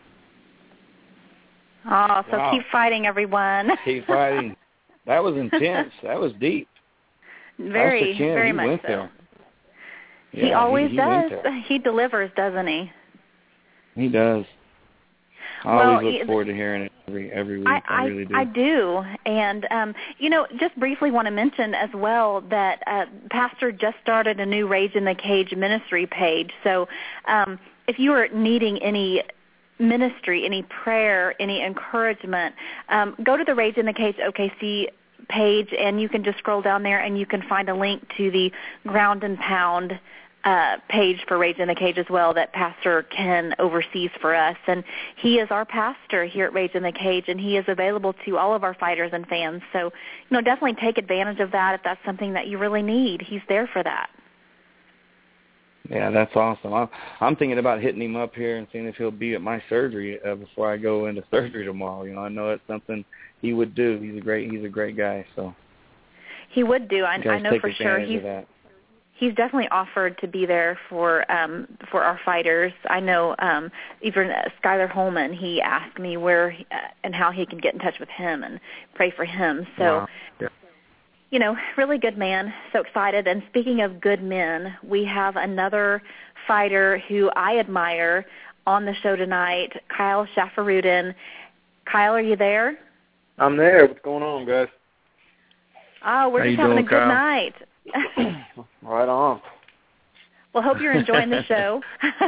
Oh, so Wow. keep fighting, everyone. Keep fighting. That was intense. That was deep. Very, Pastor Ken, very he much went so. there. He Yeah, always he, he went does. there. He delivers, doesn't he? He does. I Well, always look y- forward to hearing it every every week. I, I, really do. I do. And, um, you know, just briefly want to mention as well that uh, Pastor just started a new Rage in the Cage ministry page. So um, if you are needing any ministry, any prayer, any encouragement, um, go to the Rage in the Cage O K C page, and you can just scroll down there and you can find a link to the Ground and Pound Uh, page for Rage in the Cage as well that Pastor Ken oversees for us. And he is our pastor here at Rage in the Cage, and he is available to all of our fighters and fans. So, you know, definitely take advantage of that if that's something that you really need. He's there for that. Yeah, that's awesome. I'm, I'm thinking about hitting him up here and seeing if he'll be at my surgery uh, before I go into surgery tomorrow. You know, I know it's something he would do. He's a great, he's a great guy. So he would do. I, you guys I know take for sure. advantage He's of that. he's definitely offered to be there for um, for our fighters. I know um, even uh, Skylar Holman. He asked me where uh, and how he can get in touch with him and pray for him. So. Wow. Yeah. You know, really good man. So excited. And speaking of good men, we have another fighter who I admire on the show tonight, Kyle Shafarudin. Kyle, are you there? I'm there. What's going on, guys? Oh, we're How just you having doing, a good Kyle? night. Right on. Well, hope you're enjoying the show.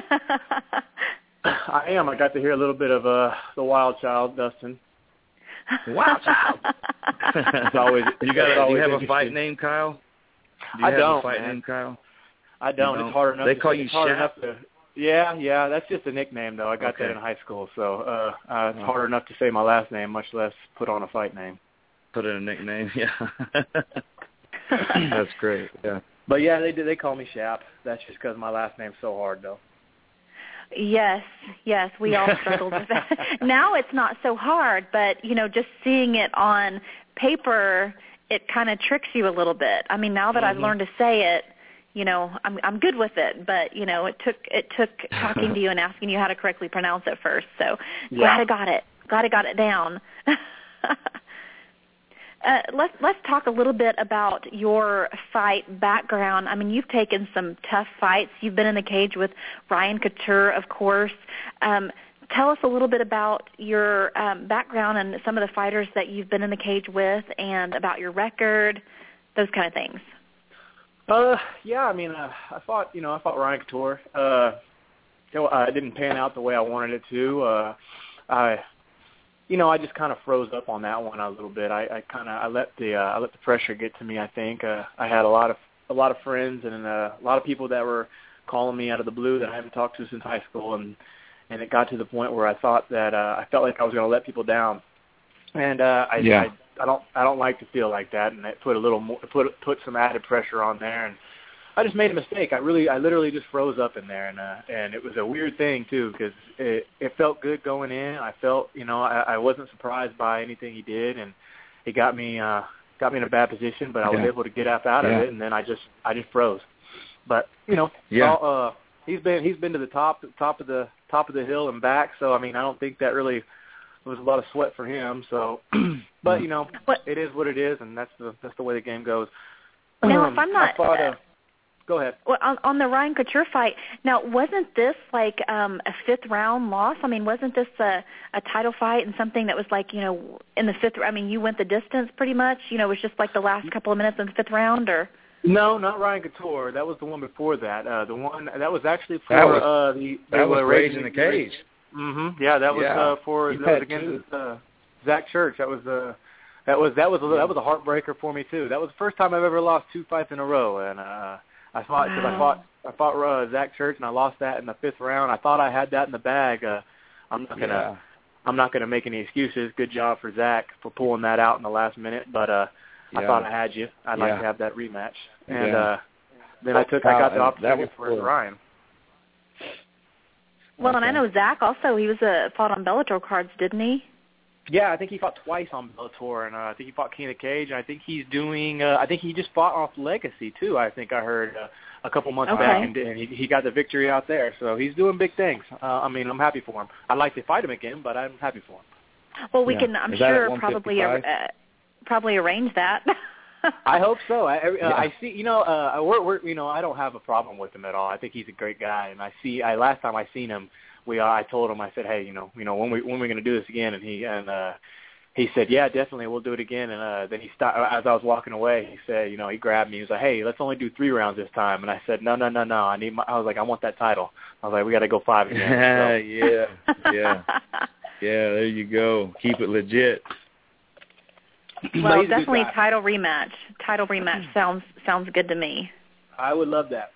I am. I got to hear a little bit of uh, the Wild Child, Dustin. Wow, child. It's always, you got? it's Do always you have a interesting. fight name, Kyle? Do you I have don't, a fight man. name, Kyle? I don't. You It's hard enough. They to call say. you It's hard Shaq? enough to. Yeah, yeah. That's just a nickname, though. I got Okay. that in high school, so uh, uh, it's Oh. hard enough to say my last name, much less put on a fight name. Put in a nickname, yeah. That's great. Yeah. But yeah, they do. They call me Shap. That's just because my last name's so hard, though. Yes, yes, we all struggled with that. Now it's not so hard, but, you know, just seeing it on paper, it kind of tricks you a little bit. I mean, now that Mm-hmm. I've learned to say it, you know, I'm I'm good with it, but, you know, it took it took talking to you and asking you how to correctly pronounce it first. So glad Yeah. I got it. Glad I got it down. Uh, let's let's talk a little bit about your fight background. I mean, you've taken some tough fights. You've been in the cage with Ryan Couture, of course. Um, tell us a little bit about your um, background and some of the fighters that you've been in the cage with, and about your record, those kind of things. Uh, yeah. I mean, uh, I fought. You know, I fought Ryan Couture. Uh, you know, uh, it didn't pan out the way I wanted it to. Uh, I. You know, I just kind of froze up on that one a little bit. I, I kind of I let the uh, I let the pressure get to me. I think uh, I had a lot of a lot of friends and uh, a lot of people that were calling me out of the blue that I haven't talked to since high school, and and it got to the point where I thought that uh, I felt like I was going to let people down, and uh, I, yeah. I I don't I don't like to feel like that, and it put a little more put put some added pressure on there, and I just made a mistake. I really I literally just froze up in there, and uh, and it was a weird thing too because it it felt good going in. I felt you know I, I wasn't surprised by anything he did, and it got me uh, got me in a bad position, but I was yeah. able to get up out of yeah. it, and then I just I just froze. But you know, yeah. so, uh, he's been he's been to the top top of the top of the hill and back. So I mean, I don't think that really was a lot of sweat for him. So, but you know, what? it is what it is, and that's the that's the way the game goes. Now, if I'm not, I thought, uh, go ahead. Well, on, on the Ryan Couture fight, now wasn't this like um, a fifth round loss? I mean, wasn't this a, a title fight and something that was like, you know, in the fifth? I mean, you went the distance pretty much. You know, it was just like the last couple of minutes in the fifth round, or? No, not Ryan Couture. That was the one before that. Uh, the one that was actually for that was, uh, the that was Rage in the Cage. Mm-hmm. Yeah, that was yeah. uh, for you that was against uh, Zach Church. That was uh, that was that was that was a heartbreaker for me too. That was the first time I've ever lost two fights in a row, and uh, I fought because wow. I fought I fought uh, Zach Church, and I lost that in the fifth round. I thought I had that in the bag. Uh, I'm not gonna yeah. I'm not gonna make any excuses. Good job for Zach for pulling that out in the last minute, but uh, yeah. I thought I had you. I'd like yeah. to have that rematch, and yeah. uh, then I took I got the opportunity that was for cool. Ryan. Well, okay. and I know Zach also. He was uh, fought on Bellator cards, didn't he? Yeah, I think he fought twice on Bellator, and uh, I think he fought King of Cage, and I think he's doing. Uh, I think he just fought off Legacy too. I think I heard uh, a couple months okay. back, and, and he, he got the victory out there. So he's doing big things. Uh, I mean, I'm happy for him. I'd like to fight him again, but I'm happy for him. Well, we yeah. can. I'm Is that sure at probably uh, probably arrange that. I hope so. I, uh, yeah. I see. You know, uh, we're, we're you know, I don't have a problem with him at all. I think he's a great guy, and I see. I last time I seen him, we uh, I told him I said, hey, you know, you know, when we when we're going to do this again, and he and uh, he said, yeah, definitely, we'll do it again. And uh, then he stopped as I was walking away. He said, you know, he grabbed me. He was like, hey, let's only do three rounds this time. And I said, no, no, no, no. I need. My, I was like, I want that title. I was like, we got to go five again. So. yeah, yeah, yeah. There you go. Keep it legit. Well, definitely title rematch. Title rematch sounds sounds good to me. I would love that.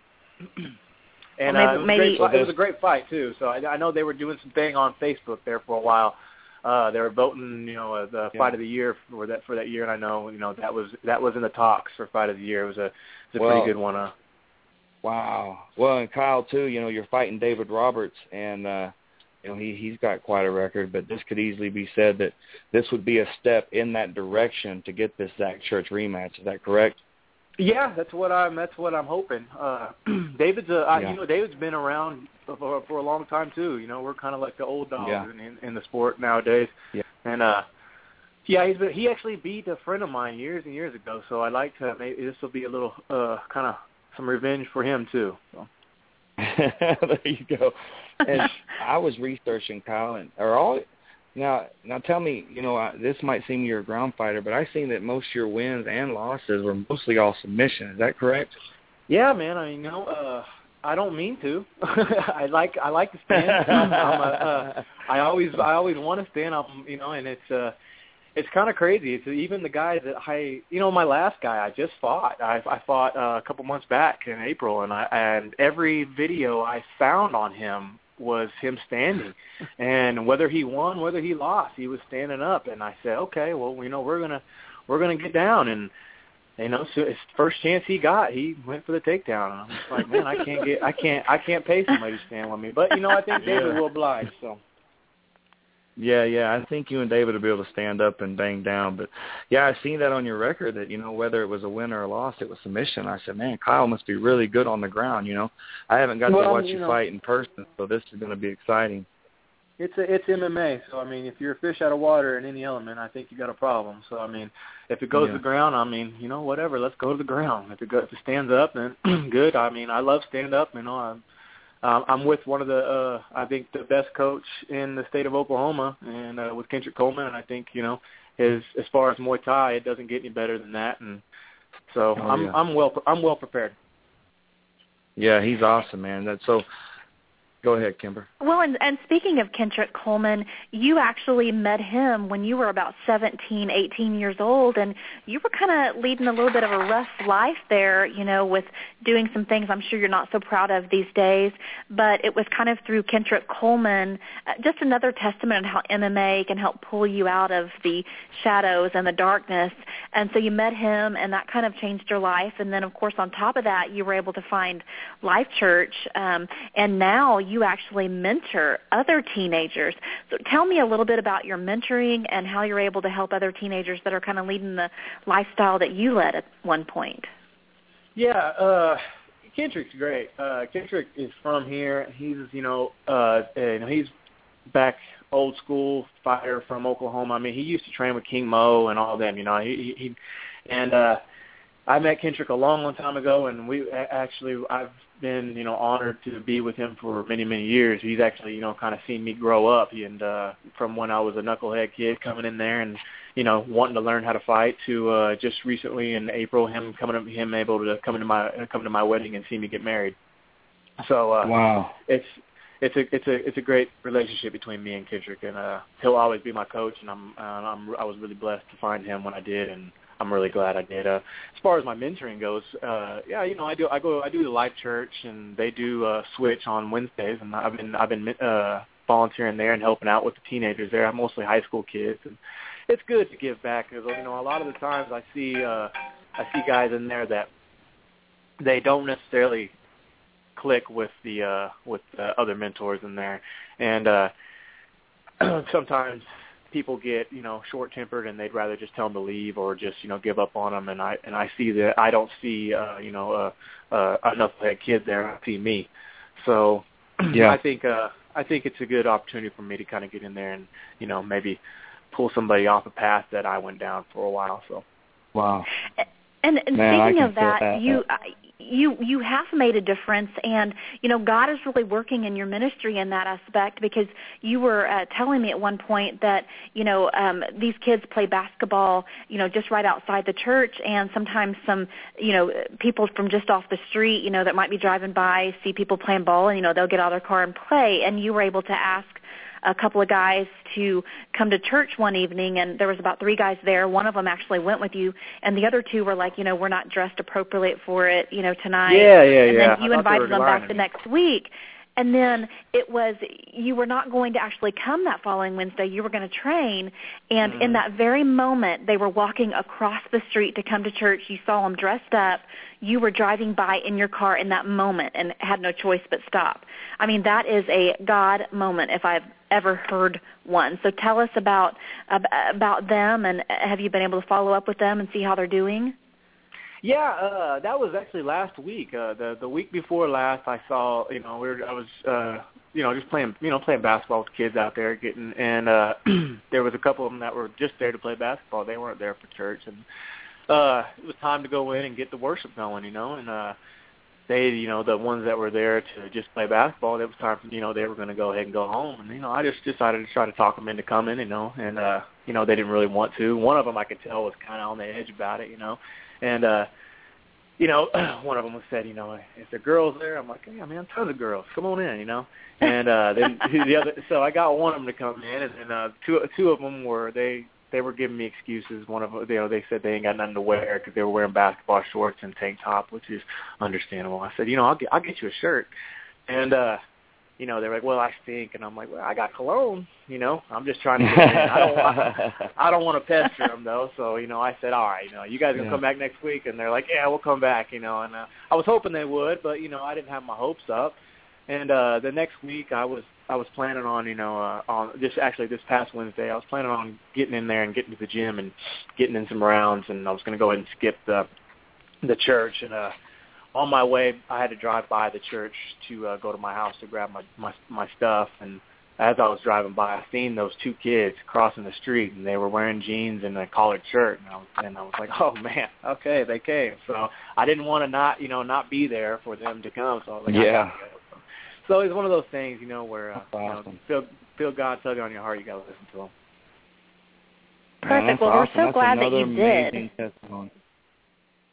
And well, maybe, uh, it, was maybe it was a great fight too. So I, I know they were doing some thing on Facebook there for a while. Uh, they were voting, you know, uh, the yeah. fight of the year for that for that year. And I know, you know, that was that was in the talks for fight of the year. It was a, it was a well, pretty good one. Uh. Wow. Well, and Kyle too. You know, you're fighting David Roberts, and uh, you know he he's got quite a record. But this could easily be said that this would be a step in that direction to get this Zach Church rematch. Is that correct? Yeah, that's what I'm. That's what I'm hoping. Uh, David's, a, I, yeah. you know, David's been around for, for a long time too. You know, we're kind of like the old dogs yeah. in, in, in the sport nowadays. Yeah. And uh, yeah, he's been, he actually beat a friend of mine years and years ago. So I like to. Maybe this will be a little uh, kind of some revenge for him too. So. There you go. And I was researching Kyle, and are all now. Now tell me, you know, I, this might seem you're a ground fighter, but I've seen that most of your wins and losses were mostly all submission. Is that correct? Yeah, man. I mean, you know, uh, I don't mean to. I like I like to stand. I'm a, uh, I always I always want to stand up, you know, and it's uh, it's kind of crazy. It's even the guys that I, you know, my last guy I just fought. I, I fought uh, a couple months back in April, and I and every video I found on him was him standing, and whether he won, whether he lost, he was standing up. And I said, okay, well, you know, we're gonna we're gonna get down, and you know, so it's first chance he got, he went for the takedown. And I'm just like, man, I can't get, I can't, I can't pay somebody to stand with me. But you know, I think David will oblige. So. Yeah, yeah, I think you and David will be able to stand up and bang down. But, yeah, I seen that on your record that, you know, whether it was a win or a loss, it was submission. I said, man, Kyle must be really good on the ground, you know. I haven't got well, to watch you you know, fight in person, so this is going to be exciting. It's a, it's M M A, so, I mean, if you're a fish out of water in any element, I think you got a problem. So, I mean, if it goes yeah. to the ground, I mean, you know, whatever, let's go to the ground. If it, goes, if it stands up, then good. I mean, I love stand-up, you know, I'm, Um, I'm with one of the, uh, I think, the best coach in the state of Oklahoma, and uh, with Kendrick Coleman. And I think, you know, his as far as Muay Thai, it doesn't get any better than that. And so oh, I'm yeah. I'm well I'm well prepared. Yeah, he's awesome, man. That's so. Go ahead, Kimber. Well, and, and speaking of Kendrick Coleman, you actually met him when you were about seventeen, eighteen years old, and you were kind of leading a little bit of a rough life there, you know, with doing some things I'm sure you're not so proud of these days, but it was kind of through Kendrick Coleman, uh, just another testament of how M M A can help pull you out of the shadows and the darkness. And so you met him, and that kind of changed your life. And then, of course, on top of that, you were able to find Life Church, um, and now you actually mentor other teenagers. So tell me a little bit about your mentoring and how you're able to help other teenagers that are kind of leading the lifestyle that you led at one point. Yeah, uh, Kendrick's great. Uh, Kendrick is from here. He's, you know, uh, you know, he's back old school fighter from Oklahoma. I mean, he used to train with King Mo and all them, you know. He, he and uh, I met Kendrick a long, long time ago, and we actually I've been, you know, honored to be with him for many, many years. He's actually, you know, kind of seen me grow up, and uh, from when I was a knucklehead kid coming in there and, you know, wanting to learn how to fight to uh, just recently in April, him coming up, him able to come to my come to my wedding and see me get married. So uh, wow, it's it's a it's a it's a great relationship between me and Kendrick, and uh, he'll always be my coach, and I'm uh, I'm I was really blessed to find him when I did, and I'm really glad I did. Uh, as far as my mentoring goes, uh, yeah, you know, I do I go I do the Life Church, and they do uh, Switch on Wednesdays, and I've been I've been uh, volunteering there and helping out with the teenagers there. I'm mostly high school kids, and it's good to give back because, you know, a lot of the times I see uh, I see guys in there that they don't necessarily click with the uh, with uh, other mentors in there, and uh, sometimes people get, you know, short-tempered and they'd rather just tell them to leave or just, you know, give up on them. And I and I see that I don't see, uh, you know, uh, uh, enough of that kid there. I see me. So yeah. I think uh, I think it's a good opportunity for me to kind of get in there and, you know, maybe pull somebody off a path that I went down for a while. So wow. And, and Man, speaking of that, that, you you you have made a difference, and you know God is really working in your ministry in that aspect, because you were uh, telling me at one point that you know um, these kids play basketball, you know, just right outside the church, and sometimes some you know people from just off the street, you know, that might be driving by see people playing ball, and you know they'll get out of their car and play, and you were able to ask a couple of guys to come to church one evening, and there was about three guys there. One of them actually went with you, and the other two were like, you know, we're not dressed appropriate for it, you know, tonight. Yeah, yeah, and yeah. And then you invited them back the next week. And then it was, you were not going to actually come that following Wednesday. You were going to train. And mm-hmm. in that very moment, they were walking across the street to come to church. You saw them dressed up. You were driving by in your car in that moment and had no choice but stop. I mean, that is a God moment if I've ever heard one. So tell us about about them, and have you been able to follow up with them and see how they're doing? Yeah, uh, that was actually last week. Uh, the the week before last, I saw, you know, we were, I was, uh, you know, just playing, you know, playing basketball with kids out there, getting, and uh, there was a couple of them that were just there to play basketball. They weren't there for church, and uh, it was time to go in and get the worship going, you know, and uh, they, you know, the ones that were there to just play basketball, it was time for, you know, they were going to go ahead and go home, and you know, I just decided to try to talk them into coming, you know, and uh, you know, they didn't really want to. One of them I could tell was kind of on the edge about it, you know. And, uh, you know, one of them said, you know, is there girls there? I'm like, yeah, man, tons of girls. Come on in, you know. And uh, then the other, so I got one of them to come in, and, and uh, two two of them were they they were giving me excuses. One of them, you know, they said they ain't got nothing to wear because they were wearing basketball shorts and tank top, which is understandable. I said, you know, I'll get I'll get you a shirt, and uh, you know, they're like, well, I stink, and I'm like, well, I got cologne, you know. I'm just trying to get in. I don't want, I don't want to pester them though. So, you know, I said, all right, you know, you guys gonna yeah. come back next week? And they're like, yeah, we'll come back, you know. And uh, I was hoping they would, but you know, I didn't have my hopes up. And uh, the next week, I was I was planning on, you know, uh, on just actually this past Wednesday, I was planning on getting in there and getting to the gym and getting in some rounds, and I was gonna go ahead and skip the the church. And uh, on my way, I had to drive by the church to uh, go to my house to grab my, my my stuff. And as I was driving by, I seen those two kids crossing the street, and they were wearing jeans and a collared shirt. And I was, and I was like, oh man, okay, they came. So I didn't want to not, you know, not be there for them to come. So I was like, yeah. So, so it's one of those things, you know, where uh, awesome. you know, feel feel God tug on your heart, you got to listen to them. Perfect. Man, well, awesome. we're so that's glad that you did. Testimony.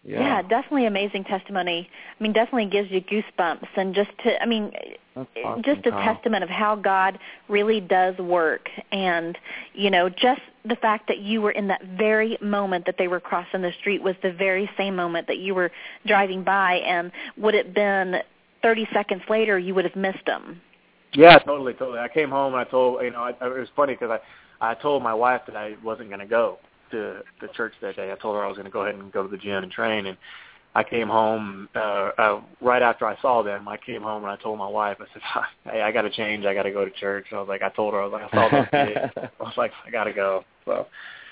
Yeah. yeah, definitely amazing testimony. I mean, definitely gives you goosebumps, and just to, I mean, awesome, just a Kyle. testament of how God really does work, and you know, just the fact that you were in that very moment that they were crossing the street was the very same moment that you were driving by, and would it been thirty seconds later, you would have missed them. Yeah, totally, totally. I came home and I told, you know, I, it was funny because I, I told my wife that I wasn't going to go to the church that day. I told her I was going to go ahead and go to the gym and train, and I came home uh, uh, right after I saw them. I came home and I told my wife, I said, hey, I got to change. I got to go to church. I was like, I told her, I was like, I saw those kids. I was like, I got to go. So.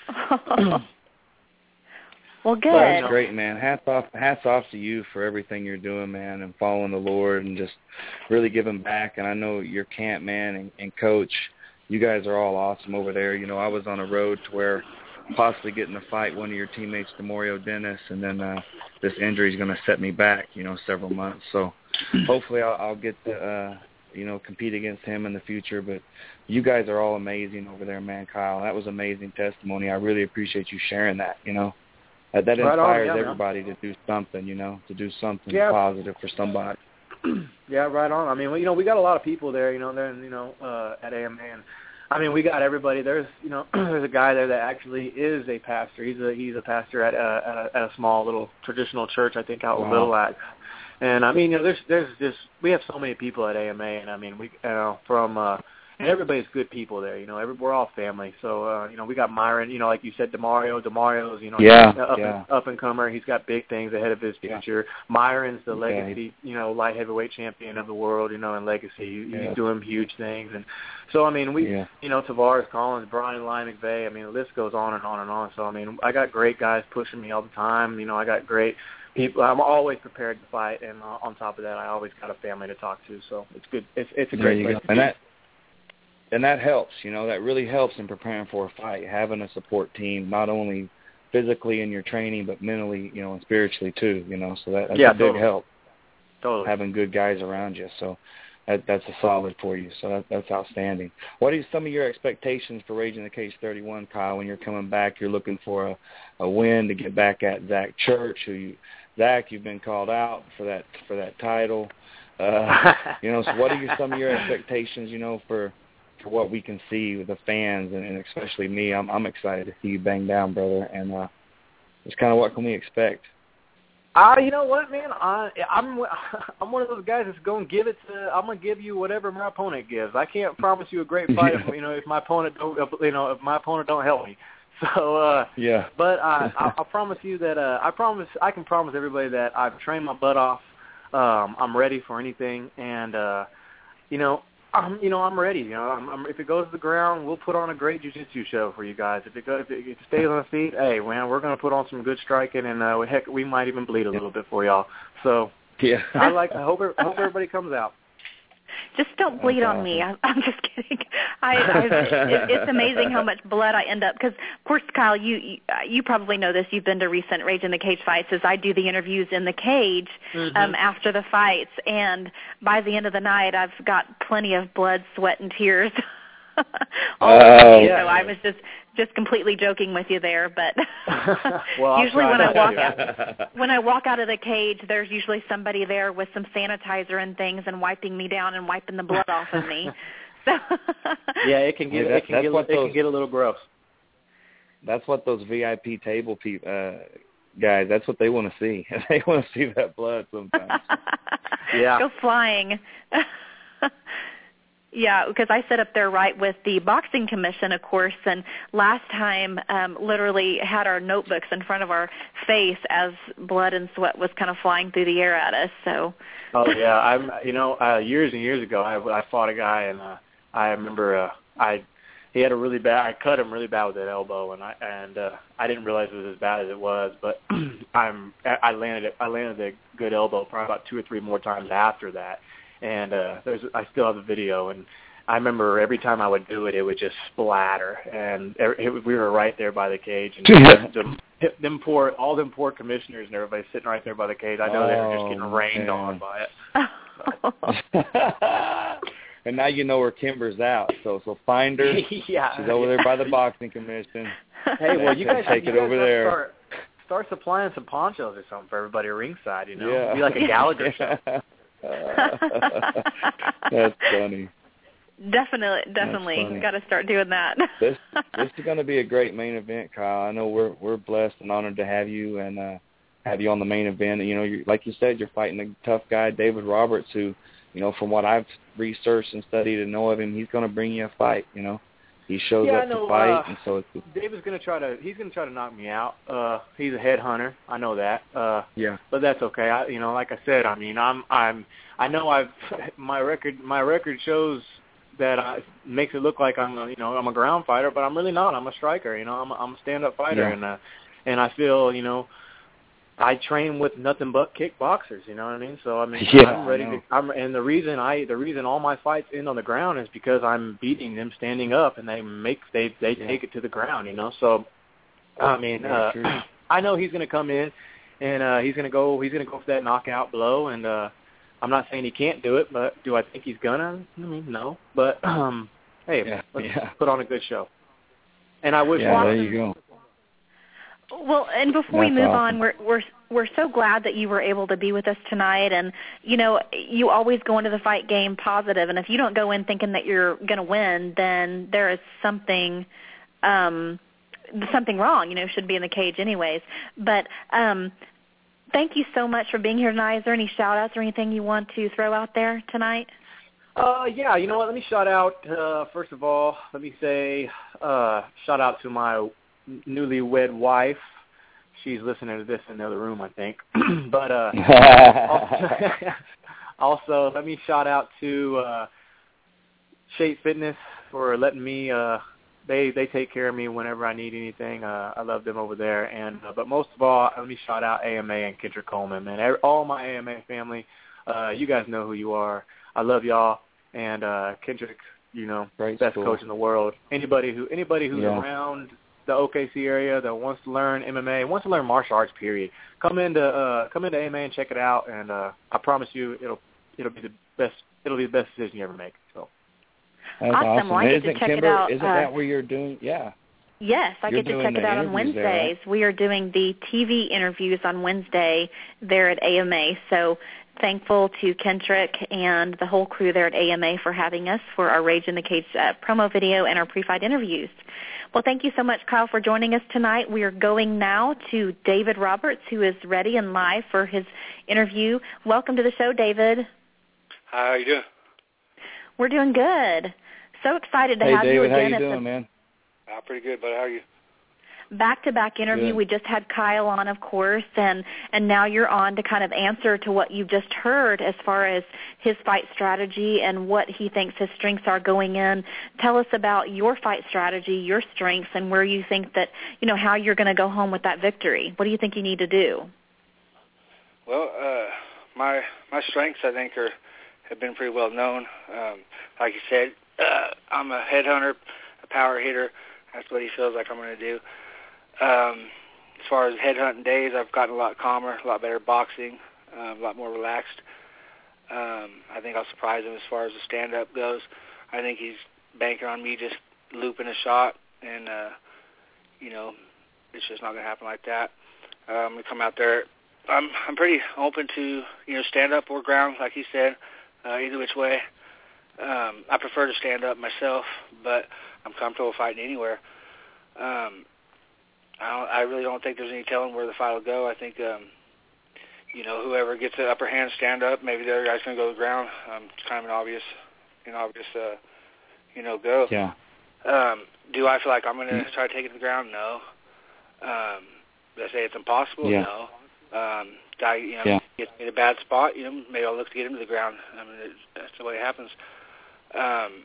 Well, good. Well, that's great, man. Hats off, hats off to you for everything you're doing, man, and following the Lord and just really giving back. And I know your camp, man, and, and coach, you guys are all awesome over there. You know, I was on a road to where possibly getting to fight one of your teammates, Demario Dennis, and then uh, this injury is going to set me back, you know, several months. So hopefully I'll, I'll get to, uh, you know, compete against him in the future. But you guys are all amazing over there, man, Kyle. That was amazing testimony. I really appreciate you sharing that, you know. That, that right inspires on, yeah, everybody to do something, you know, to do something yeah. positive for somebody. Yeah, right on. I mean, you know, we got a lot of people there, you know, there, you know, uh, at A M A, and I mean, we got everybody. There's, you know, there's a guy there that actually is a pastor. He's a he's a pastor at a at a, at a small little traditional church, I think, out in Wow. Little Lac. And I mean, you know, there's there's just we have so many people at A M A, and I mean, we you know from uh, and everybody's good people there. You know, every, we're all family. So uh, you know, we got Myron. You know, like you said, Demario. Demario's, you know, yeah, up, yeah. and, up and comer. He's got big things ahead of his future. Yeah. Myron's the legacy, yeah. you know, light heavyweight champion of the world. You know, in legacy, he, yeah. he's doing huge things. And so I mean, we, yeah. you know, Tavares Collins, Brian Lai McVeigh. I mean, the list goes on and on and on. So I mean, I got great guys pushing me all the time. You know, I got great people. I'm always prepared to fight, and uh, on top of that, I always got a family to talk to. So it's good. It's it's a there great you place go. to and be. That, and that helps. You know, that really helps in preparing for a fight. Having a support team, not only physically in your training, but mentally, you know, and spiritually too. You know, so that, that's yeah, a big totally. help. Totally. Having good guys around you. So that, that's a solid for you. So that, that's outstanding. What are some of your expectations for Raging the Cage thirty-one, Kyle? When you're coming back, you're looking for a, a win to get back at Zach Church, who you. Zach, you've been called out for that for that title. Uh, you know, so what are your, some of your expectations? You know, for for what we can see with the fans and, and especially me. I'm I'm excited to see you bang down, brother. And uh, it's kind of what can we expect? Uh, you know what, man? I, I'm I'm one of those guys that's going to give it to. I'm going to give you whatever my opponent gives. I can't promise you a great fight. Yeah. If, you know, if my opponent don't, you know, if my opponent don't help me. So, uh, yeah. But uh, I, I promise you that uh, I promise I can promise everybody that I've trained my butt off. Um, I'm ready for anything, and uh, you know, I'm you know I'm ready. You know, I'm, I'm, if it goes to the ground, we'll put on a great jiu-jitsu show for you guys. If it goes, if it, if it stays on the feet, hey, man, we're gonna put on some good striking, and uh, heck, we might even bleed a little bit for y'all. So, yeah, I like. I hope I hope everybody comes out. Just don't bleed That's on awesome. me. I, I'm just kidding. I, I it, it's amazing how much blood I end up. Because, of course, Kyle, you, you you probably know this. You've been to recent Rage in the Cage fights. As I do the interviews in the cage mm-hmm. um, after the fights, and by the end of the night, I've got plenty of blood, sweat, and tears. Oh, yeah. So I was just just completely joking with you there, but well, usually when I walk to. out, when I walk out of the cage, there's usually somebody there with some sanitizer and things and wiping me down and wiping the blood off of me. So yeah, it can get yeah, that, it can get it those, can get a little gross. That's what those V I P table pe- uh, guys. That's what they want to see. They want to see that blood sometimes. Yeah, go flying. Yeah, because I sit up there right with the boxing commission, of course, and last time um, literally had our notebooks in front of our face as blood and sweat was kind of flying through the air at us. So. Oh yeah, I'm. You know, uh, years and years ago, I, I fought a guy, and uh, I remember uh, I he had a really bad. I cut him really bad with that elbow, and I and uh, I didn't realize it was as bad as it was. But I'm I landed it. I landed a good elbow probably about two or three more times after that. And uh, there's, I still have the video, and I remember every time I would do it, it would just splatter. And it, it, we were right there by the cage, and them, them poor, all them poor commissioners and everybody sitting right there by the cage. I know oh, they were just getting rained man. on by it. And now you know where Kimber's out, so so find her. Yeah, she's over there by the boxing commission. Hey, well, you guys take you it guys over there. Start, start supplying some ponchos or something for everybody ringside. You know, Yeah. be like a Gallagher show. Uh, that's funny. Definitely, definitely, funny. got to start doing that. this this is going to be a great main event, Kyle. I know we're we're blessed and honored to have you and uh, have you on the main event. You know, you're, like you said, you're fighting a tough guy, David Roberts, who, you know, from what I've researched and studied and know of him, he's going to bring you a fight. You know, he shows yeah, up no, to fight, uh, and so it's David's gonna try to he's gonna try to knock me out. Uh, he's a headhunter, I know that. Uh, yeah. But that's okay. I, you know, like I said, I mean, I'm I'm I know I've my record my record shows that I, makes it look like I'm a, you know I'm a ground fighter, but I'm really not. I'm a striker. You know, I'm a, I'm a stand-up fighter, Yeah. and uh, and I feel you know I train with nothing but kickboxers. You know what I mean? So I mean, Yeah, I'm ready I know. to. I'm and the reason I the reason all my fights end on the ground is because I'm beating them standing up, and they make they they Yeah. take it to the ground. You know, so I mean, Very uh, true. I know he's going to come in, and uh, he's going to go he's going to go for that knockout blow, and. uh I'm not saying he can't do it, but do I think he's gonna? I mean, no. But um, hey, Yeah, let's yeah. put on a good show. And I wish. Yeah, him there luck. you go. Well, and before we That's move awesome. on, we're we're we're so glad that you were able to be with us tonight. And you know, you always go into the fight game positive, and if you don't go in thinking that you're going to win, then there is something um, something wrong. You know, should be in the cage anyways. But um, thank you so much for being here tonight. Is there any shout-outs or anything you want to throw out there tonight? Uh, yeah, you know what? Let me shout out. Uh, first of all, let me say uh, shout out to my newlywed wife. She's listening to this in the other room, I think. but uh, also, also, let me shout out to uh, Shape Fitness for letting me. Uh, they they take care of me whenever I need anything. Uh, I love them over there. And uh, but most of all, let me shout out A M A and Kendrick Coleman, man. Every, all my A M A family. Uh, you guys know who you are. I love y'all. And uh, Kendrick, you know, Great best school. coach in the world. Anybody who anybody who's Yeah. around the O K C area that wants to learn M M A, wants to learn martial arts, period, come into uh, come into A M A and check it out. And uh, I promise you, it'll it'll be the best. It'll be the best decision you ever make. So. That's Awesome. awesome. Well, I get isn't to check it Kimber, out, Isn't uh, that where you're doing? Yeah. Yes, I You're get to doing check it the out on interviews Wednesdays. there, right? We are doing the T V interviews on Wednesday there at A M A. So thankful to Kendrick and the whole crew there at A M A for having us for our Rage in the Cage uh, promo video and our pre-fight interviews. Well, thank you so much, Kyle, for joining us tonight. We are going now to David Roberts, who is ready and live for his interview. Welcome to the show, David. Hi, how you doing? We're doing good. So excited to Hey, have you David, how again you at doing, the man? Uh, pretty good, but how are you? back-to-back interview. Good. We just had Kyle on, of course, and, and now you're on to kind of answer to what you just heard as far as his fight strategy and what he thinks his strengths are going in. Tell us about your fight strategy, your strengths, and where you think that, you know, how you're going to go home with that victory. What do you think you need to do? Well, uh, my my strengths, I think, are have been pretty well known. Um, like you said, uh, I'm a headhunter, a power hitter. That's what he feels like I'm going to do. Um, as far as headhunting days, I've gotten a lot calmer, a lot better boxing, uh, a lot more relaxed. Um, I think I'll surprise him as far as the stand-up goes. I think he's banking on me just looping a shot, and, uh, you know, it's just not going to happen like that. Uh, I'm going to come out there. I'm I'm pretty open to, you know, stand-up or ground, like he said, uh, either which way. Um, I prefer to stand up myself, but I'm comfortable fighting anywhere. Um, I, don't, I really don't think there's any telling where the fight will go. I think, um, you know, whoever gets the upper hand, stand up. Maybe the other guy's going to go to the ground. Um, it's kind of an obvious, an obvious, uh, you know, go. Yeah. Um, do I feel like I'm going to try to take it to the ground? No. Um, did I say it's impossible? Yeah. No. Um, guy, you know, Yeah. gets in a bad spot, you know, maybe I'll look to get him to the ground. I mean, it, that's the way it happens. Um,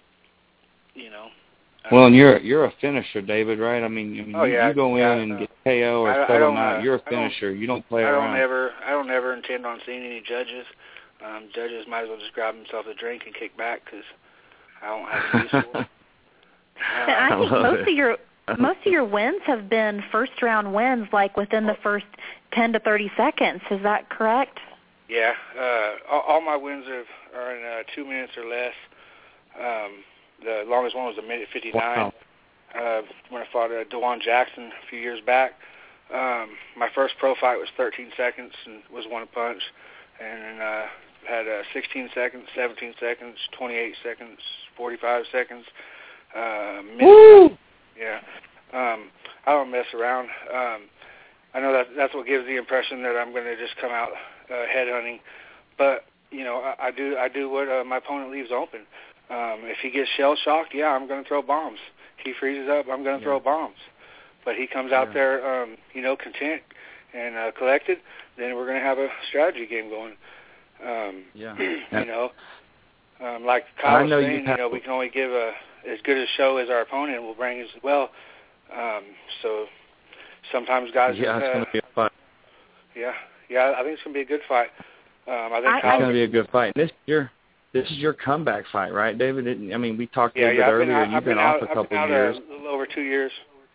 you know. Um, Well, and you're you're a finisher, David, right? I mean, I mean Oh, you, yeah, you go in yeah, and uh, get K O or I- I settle don't, him out. uh, You're a I don't- finisher. You don't play I around. don't ever, I don't ever intend on seeing any judges. Um, judges might as well just grab themselves a drink and kick back because I don't have any use for them. And I I think love most it. of your most of your wins have been first round wins, like within the first ten to thirty seconds. Is that correct? Yeah, uh, all, all my wins are, are in uh, two minutes or less. Um, the longest one was a minute fifty-nine. Wow. Uh, when I fought uh, DeJuan Jackson a few years back. Um, my first pro fight was thirteen seconds and was one punch, and then uh, had uh, sixteen seconds, seventeen seconds, twenty-eight seconds, forty-five seconds. Uh, Woo! Yeah. Um, I don't mess around. Um, I know that that's what gives the impression that I'm going to just come out uh, headhunting, but you know, I, I do I do what uh, my opponent leaves open. Um, if he gets shell shocked, yeah, I'm going to throw bombs. He freezes up, I'm going to yeah. throw bombs. But he comes out yeah. there, um, you know, content and uh, collected, then we're going to have a strategy game going. Um, yeah. You know, um, like Kyle was saying, you, you know, we can only give a as good a show as our opponent will bring as well. Um, so sometimes guys, yeah, it's uh, going to be a fight. Yeah, yeah, I think it's going to be a good fight. Um, I think I, it's going to be a good fight. This year. This is your comeback fight, right, David? It, I mean, we talked a yeah, little yeah, bit I've been earlier. out, You've I've been, been off out, a couple I've been out years. a little over two years.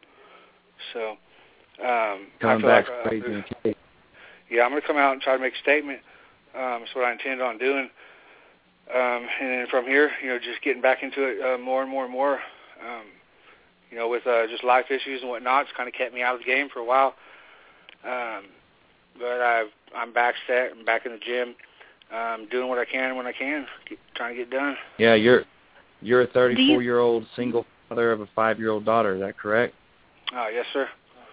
So, um, coming I back feel like, crazy. uh, yeah, I'm going to come out and try to make a statement. Um, that's what I intend on doing. Um, and then from here, you know, just getting back into it uh, more and more and more. Um, you know, with uh, just life issues and whatnot, it's kind of kept me out of the game for a while. Um, but I've, I'm back set. I'm back in the gym. Um, doing what I can when I can, get, trying to get done. Yeah, you're you're a thirty-four-year-old single father of a five-year-old daughter. Is that correct? Oh, yes, sir.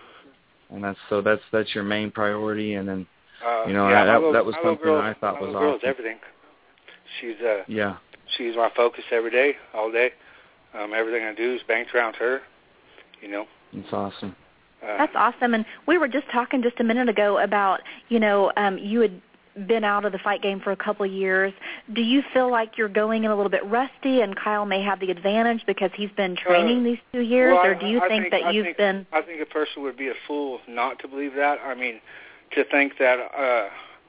And that's so that's that's your main priority. And then uh, you know yeah, that little, that was something girl, I thought my was little girl awesome. Is everything. She's uh yeah. She's my focus every day, all day. Um, everything I do is banked around her. You know. It's awesome. Uh, That's awesome. And we were just talking just a minute ago about, you know, um, you had been out of the fight game for a couple of years. Do you feel like you're going in a little bit rusty and Kyle may have the advantage because he's been training uh, these two years? well, or do you I, I think, think that I you've think, been... I think a person would be a fool not to believe that. I mean, to think that uh,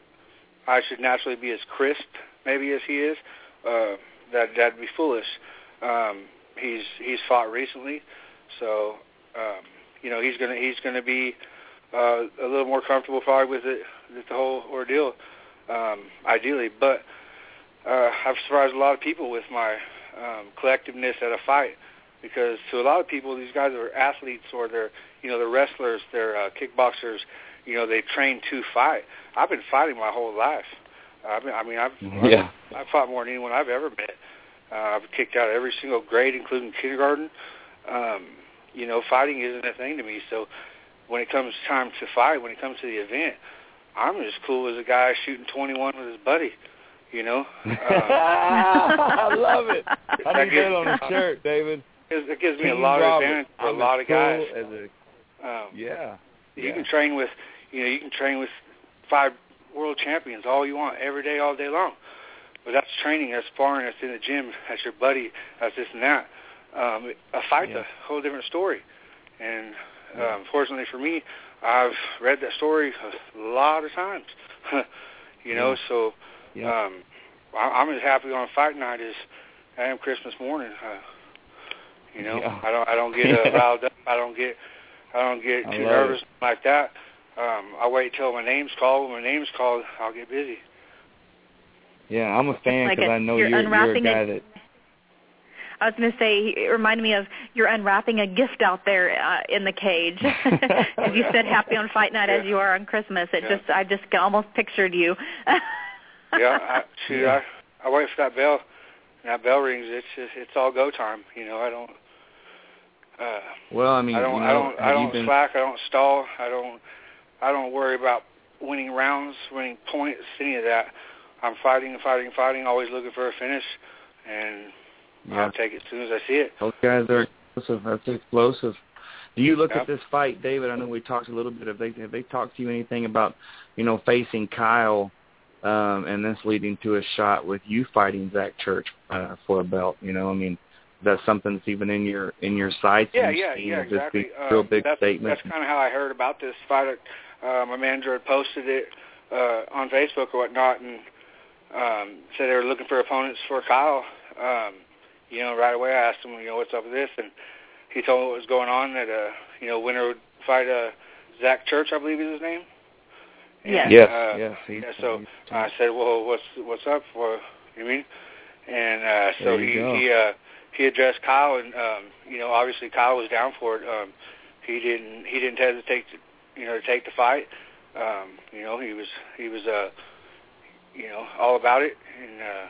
I should naturally be as crisp maybe as he is, uh, that, that'd be foolish. Um, he's he's fought recently, so... Um, You know, he's gonna he's gonna be uh, a little more comfortable probably with it, with the whole ordeal, um, ideally. But uh, I've surprised a lot of people with my um, collectiveness at a fight, because to a lot of people, these guys are athletes or they're you know they're wrestlers, they're uh, kickboxers. You know, they train to fight. I've been fighting my whole life. I mean, I mean, I've yeah. I've, I've fought more than anyone I've ever met. Uh, I've kicked out every single grade, including kindergarten. Um, You know, fighting isn't a thing to me. So when it comes time to fight, when it comes to the event, I'm as cool as a guy shooting twenty-one with his buddy, you know. Um, I love it. I need that on a shirt, David. It gives me Team a lot Robert. of advantage for I'm a lot of cool guys. As a, um, yeah. You yeah. can train with, you know, you can train with five world champions all you want, every day, all day long. But that's training, that's sparring, that's in the gym, that's your buddy, that's this and that. Um, a fight's yeah. a whole different story. And uh, unfortunately for me, I've read that story a lot of times. you know, yeah. so yeah. um, I, I'm as happy on fight night as I am Christmas morning. Uh, you know, yeah. I don't I don't get uh, riled up. I don't get I don't get too nervous it. like that. Um, I wait till my name's called. When my name's called, I'll get busy. Yeah, I'm a fan because like I know you're, you're, you're a guy a, that. I was going to say, it reminded me of you're unwrapping a gift out there uh, in the cage. As you said, happy on fight night yeah. as you are on Christmas. It yeah. just, I just almost pictured you. yeah, I, shoot, yeah. I, I wait for that bell. And that bell rings. It's just, it's all go time. You know, I don't. Uh, well, I mean, I don't, you know, I don't, I don't been... slack. I don't stall. I don't, I don't worry about winning rounds, winning points, any of that. I'm fighting, fighting, fighting. Always looking for a finish, and yeah. I'll take it as soon as I see it. Those guys are explosive. That's explosive. Do you look yeah. at this fight, David? I know we talked a little bit. Have they have they talked to you anything about, you know, facing Kyle, um, and this leading to a shot with you fighting Zach Church uh, for a belt? You know, I mean, that's something that's even in your in your sights. Yeah, and yeah, you yeah, know, exactly. Just real big uh, that's, statement. That's kind of how I heard about this fight. Uh, my manager had posted it uh, on Facebook or whatnot, and um, said they were looking for opponents for Kyle. Um, you know, right away I asked him, you know, what's up with this, and he told me what was going on. That uh, you know, winner would fight uh, Zach Church, I believe is his name. Yeah. Yes. Uh, yes. He's, yeah. So he's, I said, well, what's what's up for? You mean? And uh, so he go. he uh, he addressed Kyle, and um, you know, obviously Kyle was down for it. Um, he didn't he didn't hesitate to you know, to take the fight. Um, you know, he was he was uh, you know, all about it, and uh,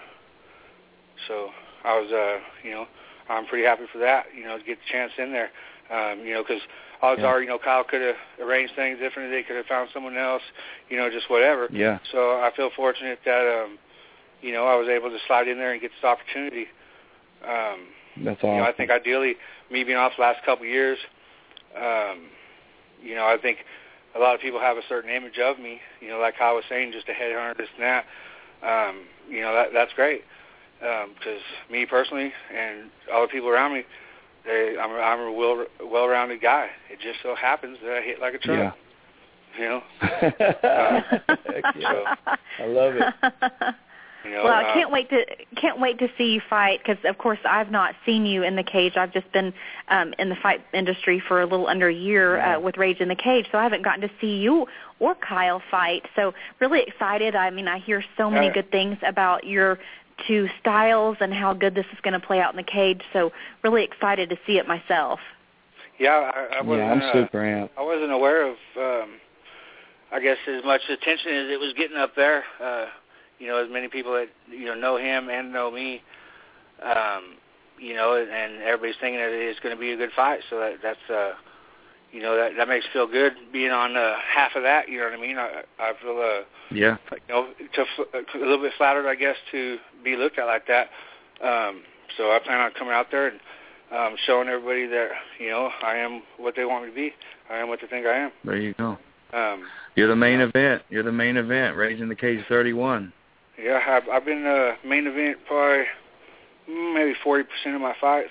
so I was uh, you know, I'm pretty happy for that. You know, to get the chance in there. Um, you know, because odds yeah. are, you know, Kyle could have arranged things differently. They could have found someone else. You know, just whatever. Yeah. So I feel fortunate that um, you know, I was able to slide in there and get this opportunity. Um, That's awesome. You know, I think ideally, me being off the last couple of years, um, you know, I think a lot of people have a certain image of me, you know, like I was saying, just a headhunter, this and that. Um, you know, that, that's great because um, me personally and all the people around me, they, I'm, I'm a well, well-rounded guy. It just so happens that I hit like a truck. Yeah. You know? um, so, I love it. You know, well, I um, can't wait to can't wait to see you fight because, of course, I've not seen you in the cage. I've just been um, in the fight industry for a little under a year yeah. uh, with Rage in the Cage, so I haven't gotten to see you or Kyle fight. So really excited. I mean, I hear so many yeah. good things about your two styles and how good this is going to play out in the cage. So really excited to see it myself. Yeah, I, I wasn't. Yeah, I'm uh, super amped. I wasn't aware of, um, I guess, as much attention as it was getting up there. Uh, You know, as many people that, you know, know him and know me, um, you know, and everybody's thinking that it's going to be a good fight. So that, that's, uh, you know, that that makes me feel good being on uh, half of that. You know what I mean? I, I feel, uh, yeah, you know, to, a little bit flattered, I guess, to be looked at like that. Um, so I plan on coming out there and um, showing everybody that, you know, I am what they want me to be. I am what they think I am. There you go. Um, You're the main you know, event. You're the main event. Rage in the Cage thirty-one. Yeah, I've, I've been uh, main event probably maybe forty percent of my fights.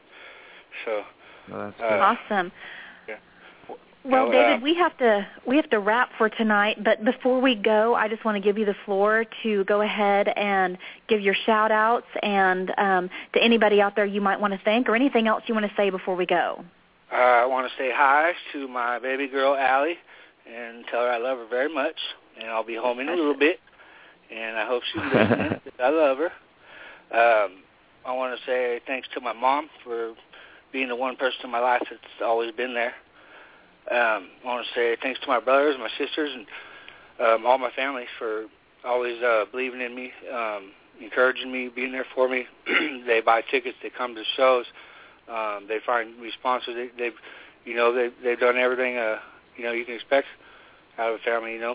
so Well, that's uh, awesome. Yeah. Well, well David, uh, we have to we have to wrap for tonight. But before we go, I just want to give you the floor to go ahead and give your shout outs and um, to anybody out there you might want to thank or anything else you want to say before we go. Uh, I want to say hi to my baby girl Allie and tell her I love her very much, and I'll be home in a little bit. And I hope she's listening. I love her. Um, I want to say thanks to my mom for being the one person in my life that's always been there. Um, I want to say thanks to my brothers, my sisters, and um, all my family for always uh, believing in me, um, encouraging me, being there for me. They buy tickets. They come to shows. Um, they find me sponsors. They, they've, you know, they, they've done everything, uh, you know, you can expect out of a family, you know.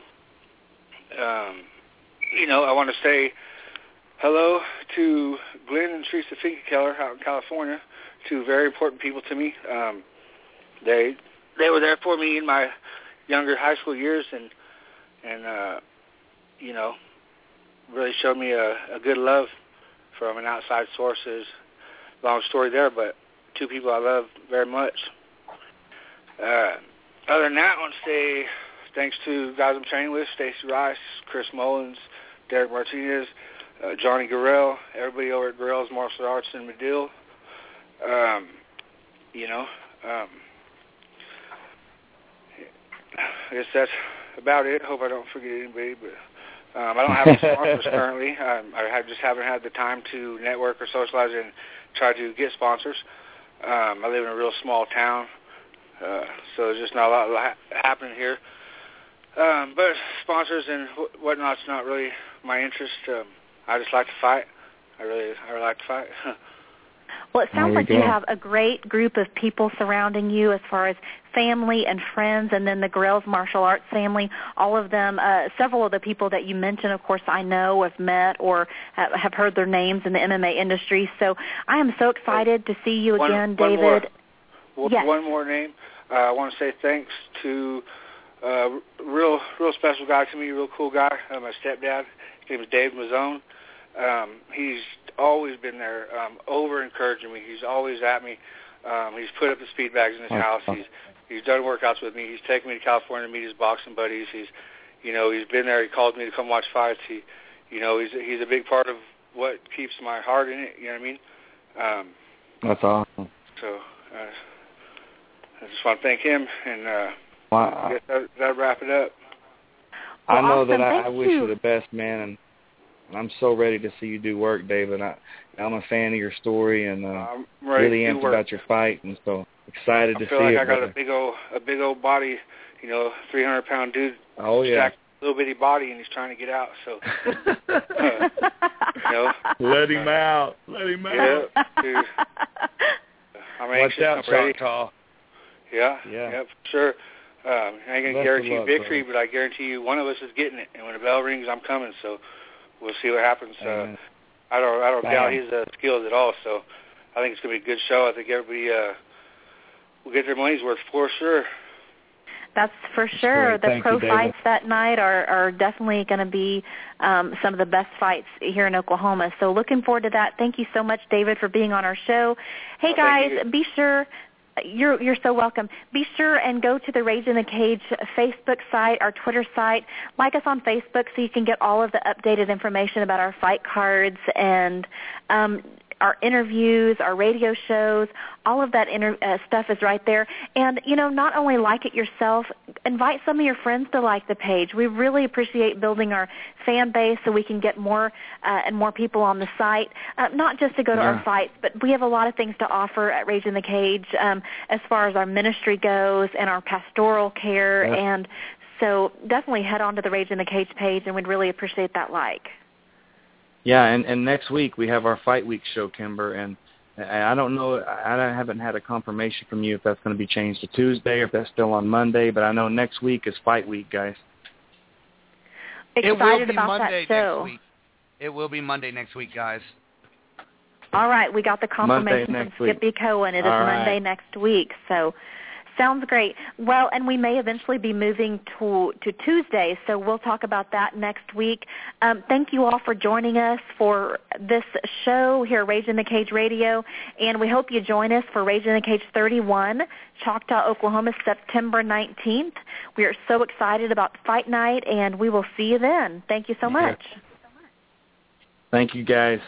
Um, You know, I want to say hello to Glenn and Teresa Finkenkeller out in California, two very important people to me. Um, they they were there for me in my younger high school years, and and uh, you know, really showed me a, a good love from an outside source. There's a long story there, but two people I love very much. Uh, other than that, I want to say thanks to guys I'm training with, Stacy Rice, Chris Mullins, Derek Martinez, uh, Johnny Gurrell, everybody over at Gurrell's Martial Arts in Medill. Um, you know, um, I guess that's about it. Hope I don't forget anybody, but um, I don't have any sponsors currently. Um, I have, just haven't had the time to network or socialize and try to get sponsors. Um, I live in a real small town, uh, so there's just not a lot ha- happening here. Um, but sponsors and wh- whatnot's not really my interest. Um, I just like to fight. I really, I really like to fight. Well, it sounds you like you go. have a great group of people surrounding you as far as family and friends, and then the Gurrell's Martial Arts family, all of them, uh, several of the people that you mentioned, of course, I know, have met or have, have heard their names in the M M A industry. So I am so excited to see you one, again, one David. More, yes. One more name. Uh, I want to say thanks to a uh, real, real special guy to me, real cool guy, uh, my stepdad. His name is Dave Mazzone. Um, he's always been there, um, over encouraging me. He's always at me. Um, he's put up the speed bags in his house. He's he's done workouts with me. He's taken me to California to meet his boxing buddies. He's, you know, he's been there. He called me to come watch fights. He, you know, he's he's a big part of what keeps my heart in it. You know what I mean? Um, That's awesome. So uh, I just want to thank him, and uh, Wow. I guess that that'll wrap it up. I know awesome. that I, Thank I wish you. you the best, man, and I'm so ready to see you do work, David. I, I'm a fan of your story, and uh, I'm ready really to amped work. about your fight, and so excited I to feel see like it. I got brother. a big old a big old body you know, three hundred pound dude. Oh yeah. Little bitty body, and he's trying to get out. So, uh, you know, let him out. Let him yeah, out. Dude. I'm Watch anxious. out, I'm ready. Choctaw. Yeah, yeah, yeah, for sure. Um, I ain't gonna Best guarantee luck, victory, brother. but I guarantee you one of us is getting it. And when the bell rings, I'm coming. So, we'll see what happens. Uh, I don't, I don't Bam. doubt his uh, skills at all. So, I think it's gonna be a good show. I think everybody uh, will get their money's worth for sure. That's for sure. Great. The Thank pro you, David. fights that night are, are definitely going to be um, some of the best fights here in Oklahoma. So looking forward to that. Thank you so much, David, for being on our show. Hey, Oh, guys, thank you. be sure. You're you're so welcome. Be sure and go to the Rage in the Cage Facebook site, our Twitter site. Like us on Facebook so you can get all of the updated information about our fight cards and um, our interviews, our radio shows. All of that inter- uh, stuff is right there. And, you know, not only like it yourself, invite some of your friends to like the page. We really appreciate building our fan base so we can get more uh, and more people on the site, uh, not just to go to Yeah. our fights, but we have a lot of things to offer at Rage in the Cage um, as far as our ministry goes and our pastoral care. Yeah. And so definitely head on to the Rage in the Cage page, and we'd really appreciate that like. Yeah, and, and next week we have our Fight Week show, Kimber, and I don't know, I haven't had a confirmation from you if that's going to be changed to Tuesday or if that's still on Monday, but I know next week is Fight Week, guys. Excited it will be about Monday that show. next week. It will be Monday next week, guys. All right, we got the confirmation Monday from next week. Skippy Cohen. It is All right. Monday next week, so sounds great. Well, and we may eventually be moving to to Tuesday, so we'll talk about that next week. Um, thank you all for joining us for this show here at Rage in the Cage Radio, and we hope you join us for Rage in the Cage thirty-one, Choctaw, Oklahoma, September nineteenth. We are so excited about Fight Night, and we will see you then. Thank you so much. Thank you, guys.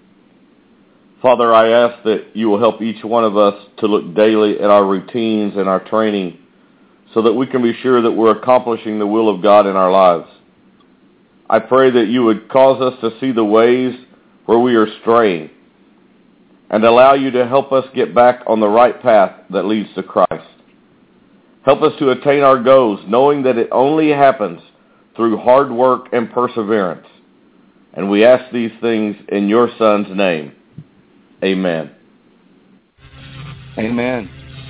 Father, I ask that you will help each one of us to look daily at our routines and our training so that we can be sure that we're accomplishing the will of God in our lives. I pray that you would cause us to see the ways where we are straying and allow you to help us get back on the right path that leads to Christ. Help us to attain our goals, knowing that it only happens through hard work and perseverance. And we ask these things in your Son's name. Amen. Amen.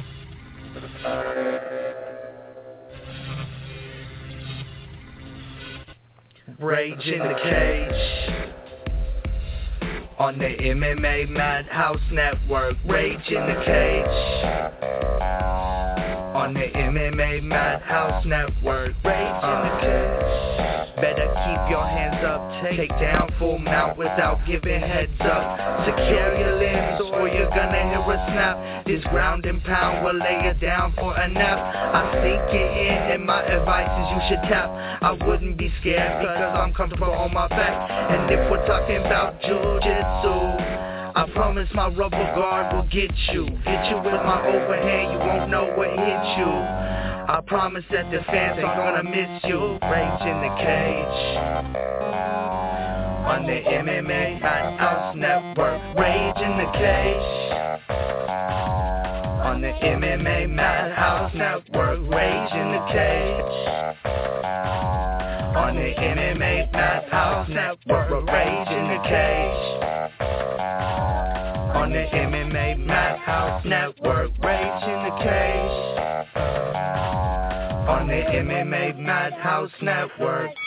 Rage in the Cage on the M M A Madhouse Network. Rage in the Cage on the M M A Madhouse Network. Rage in the Cage. Better keep your hands up. Take down full mount without giving heads up. Secure your limbs or you're gonna hear a snap. This ground and pound will lay you down for a nap. I sink it in and my advice is you should tap. I wouldn't be scared because I'm comfortable on my back. And if we're talking about jujitsu, I promise my rubber guard will get you. Get you with my overhand, you won't know what hit you. I promise that the fans aren't gonna miss you. Rage in the Cage on the M M A Madhouse Network. Rage in the Cage on the M M A Madhouse Network. Rage in the Cage on the M M A Madhouse Network. Rage in the Cage on the M M A Madhouse Network. Rage in the Cage on the M M A Madhouse Network.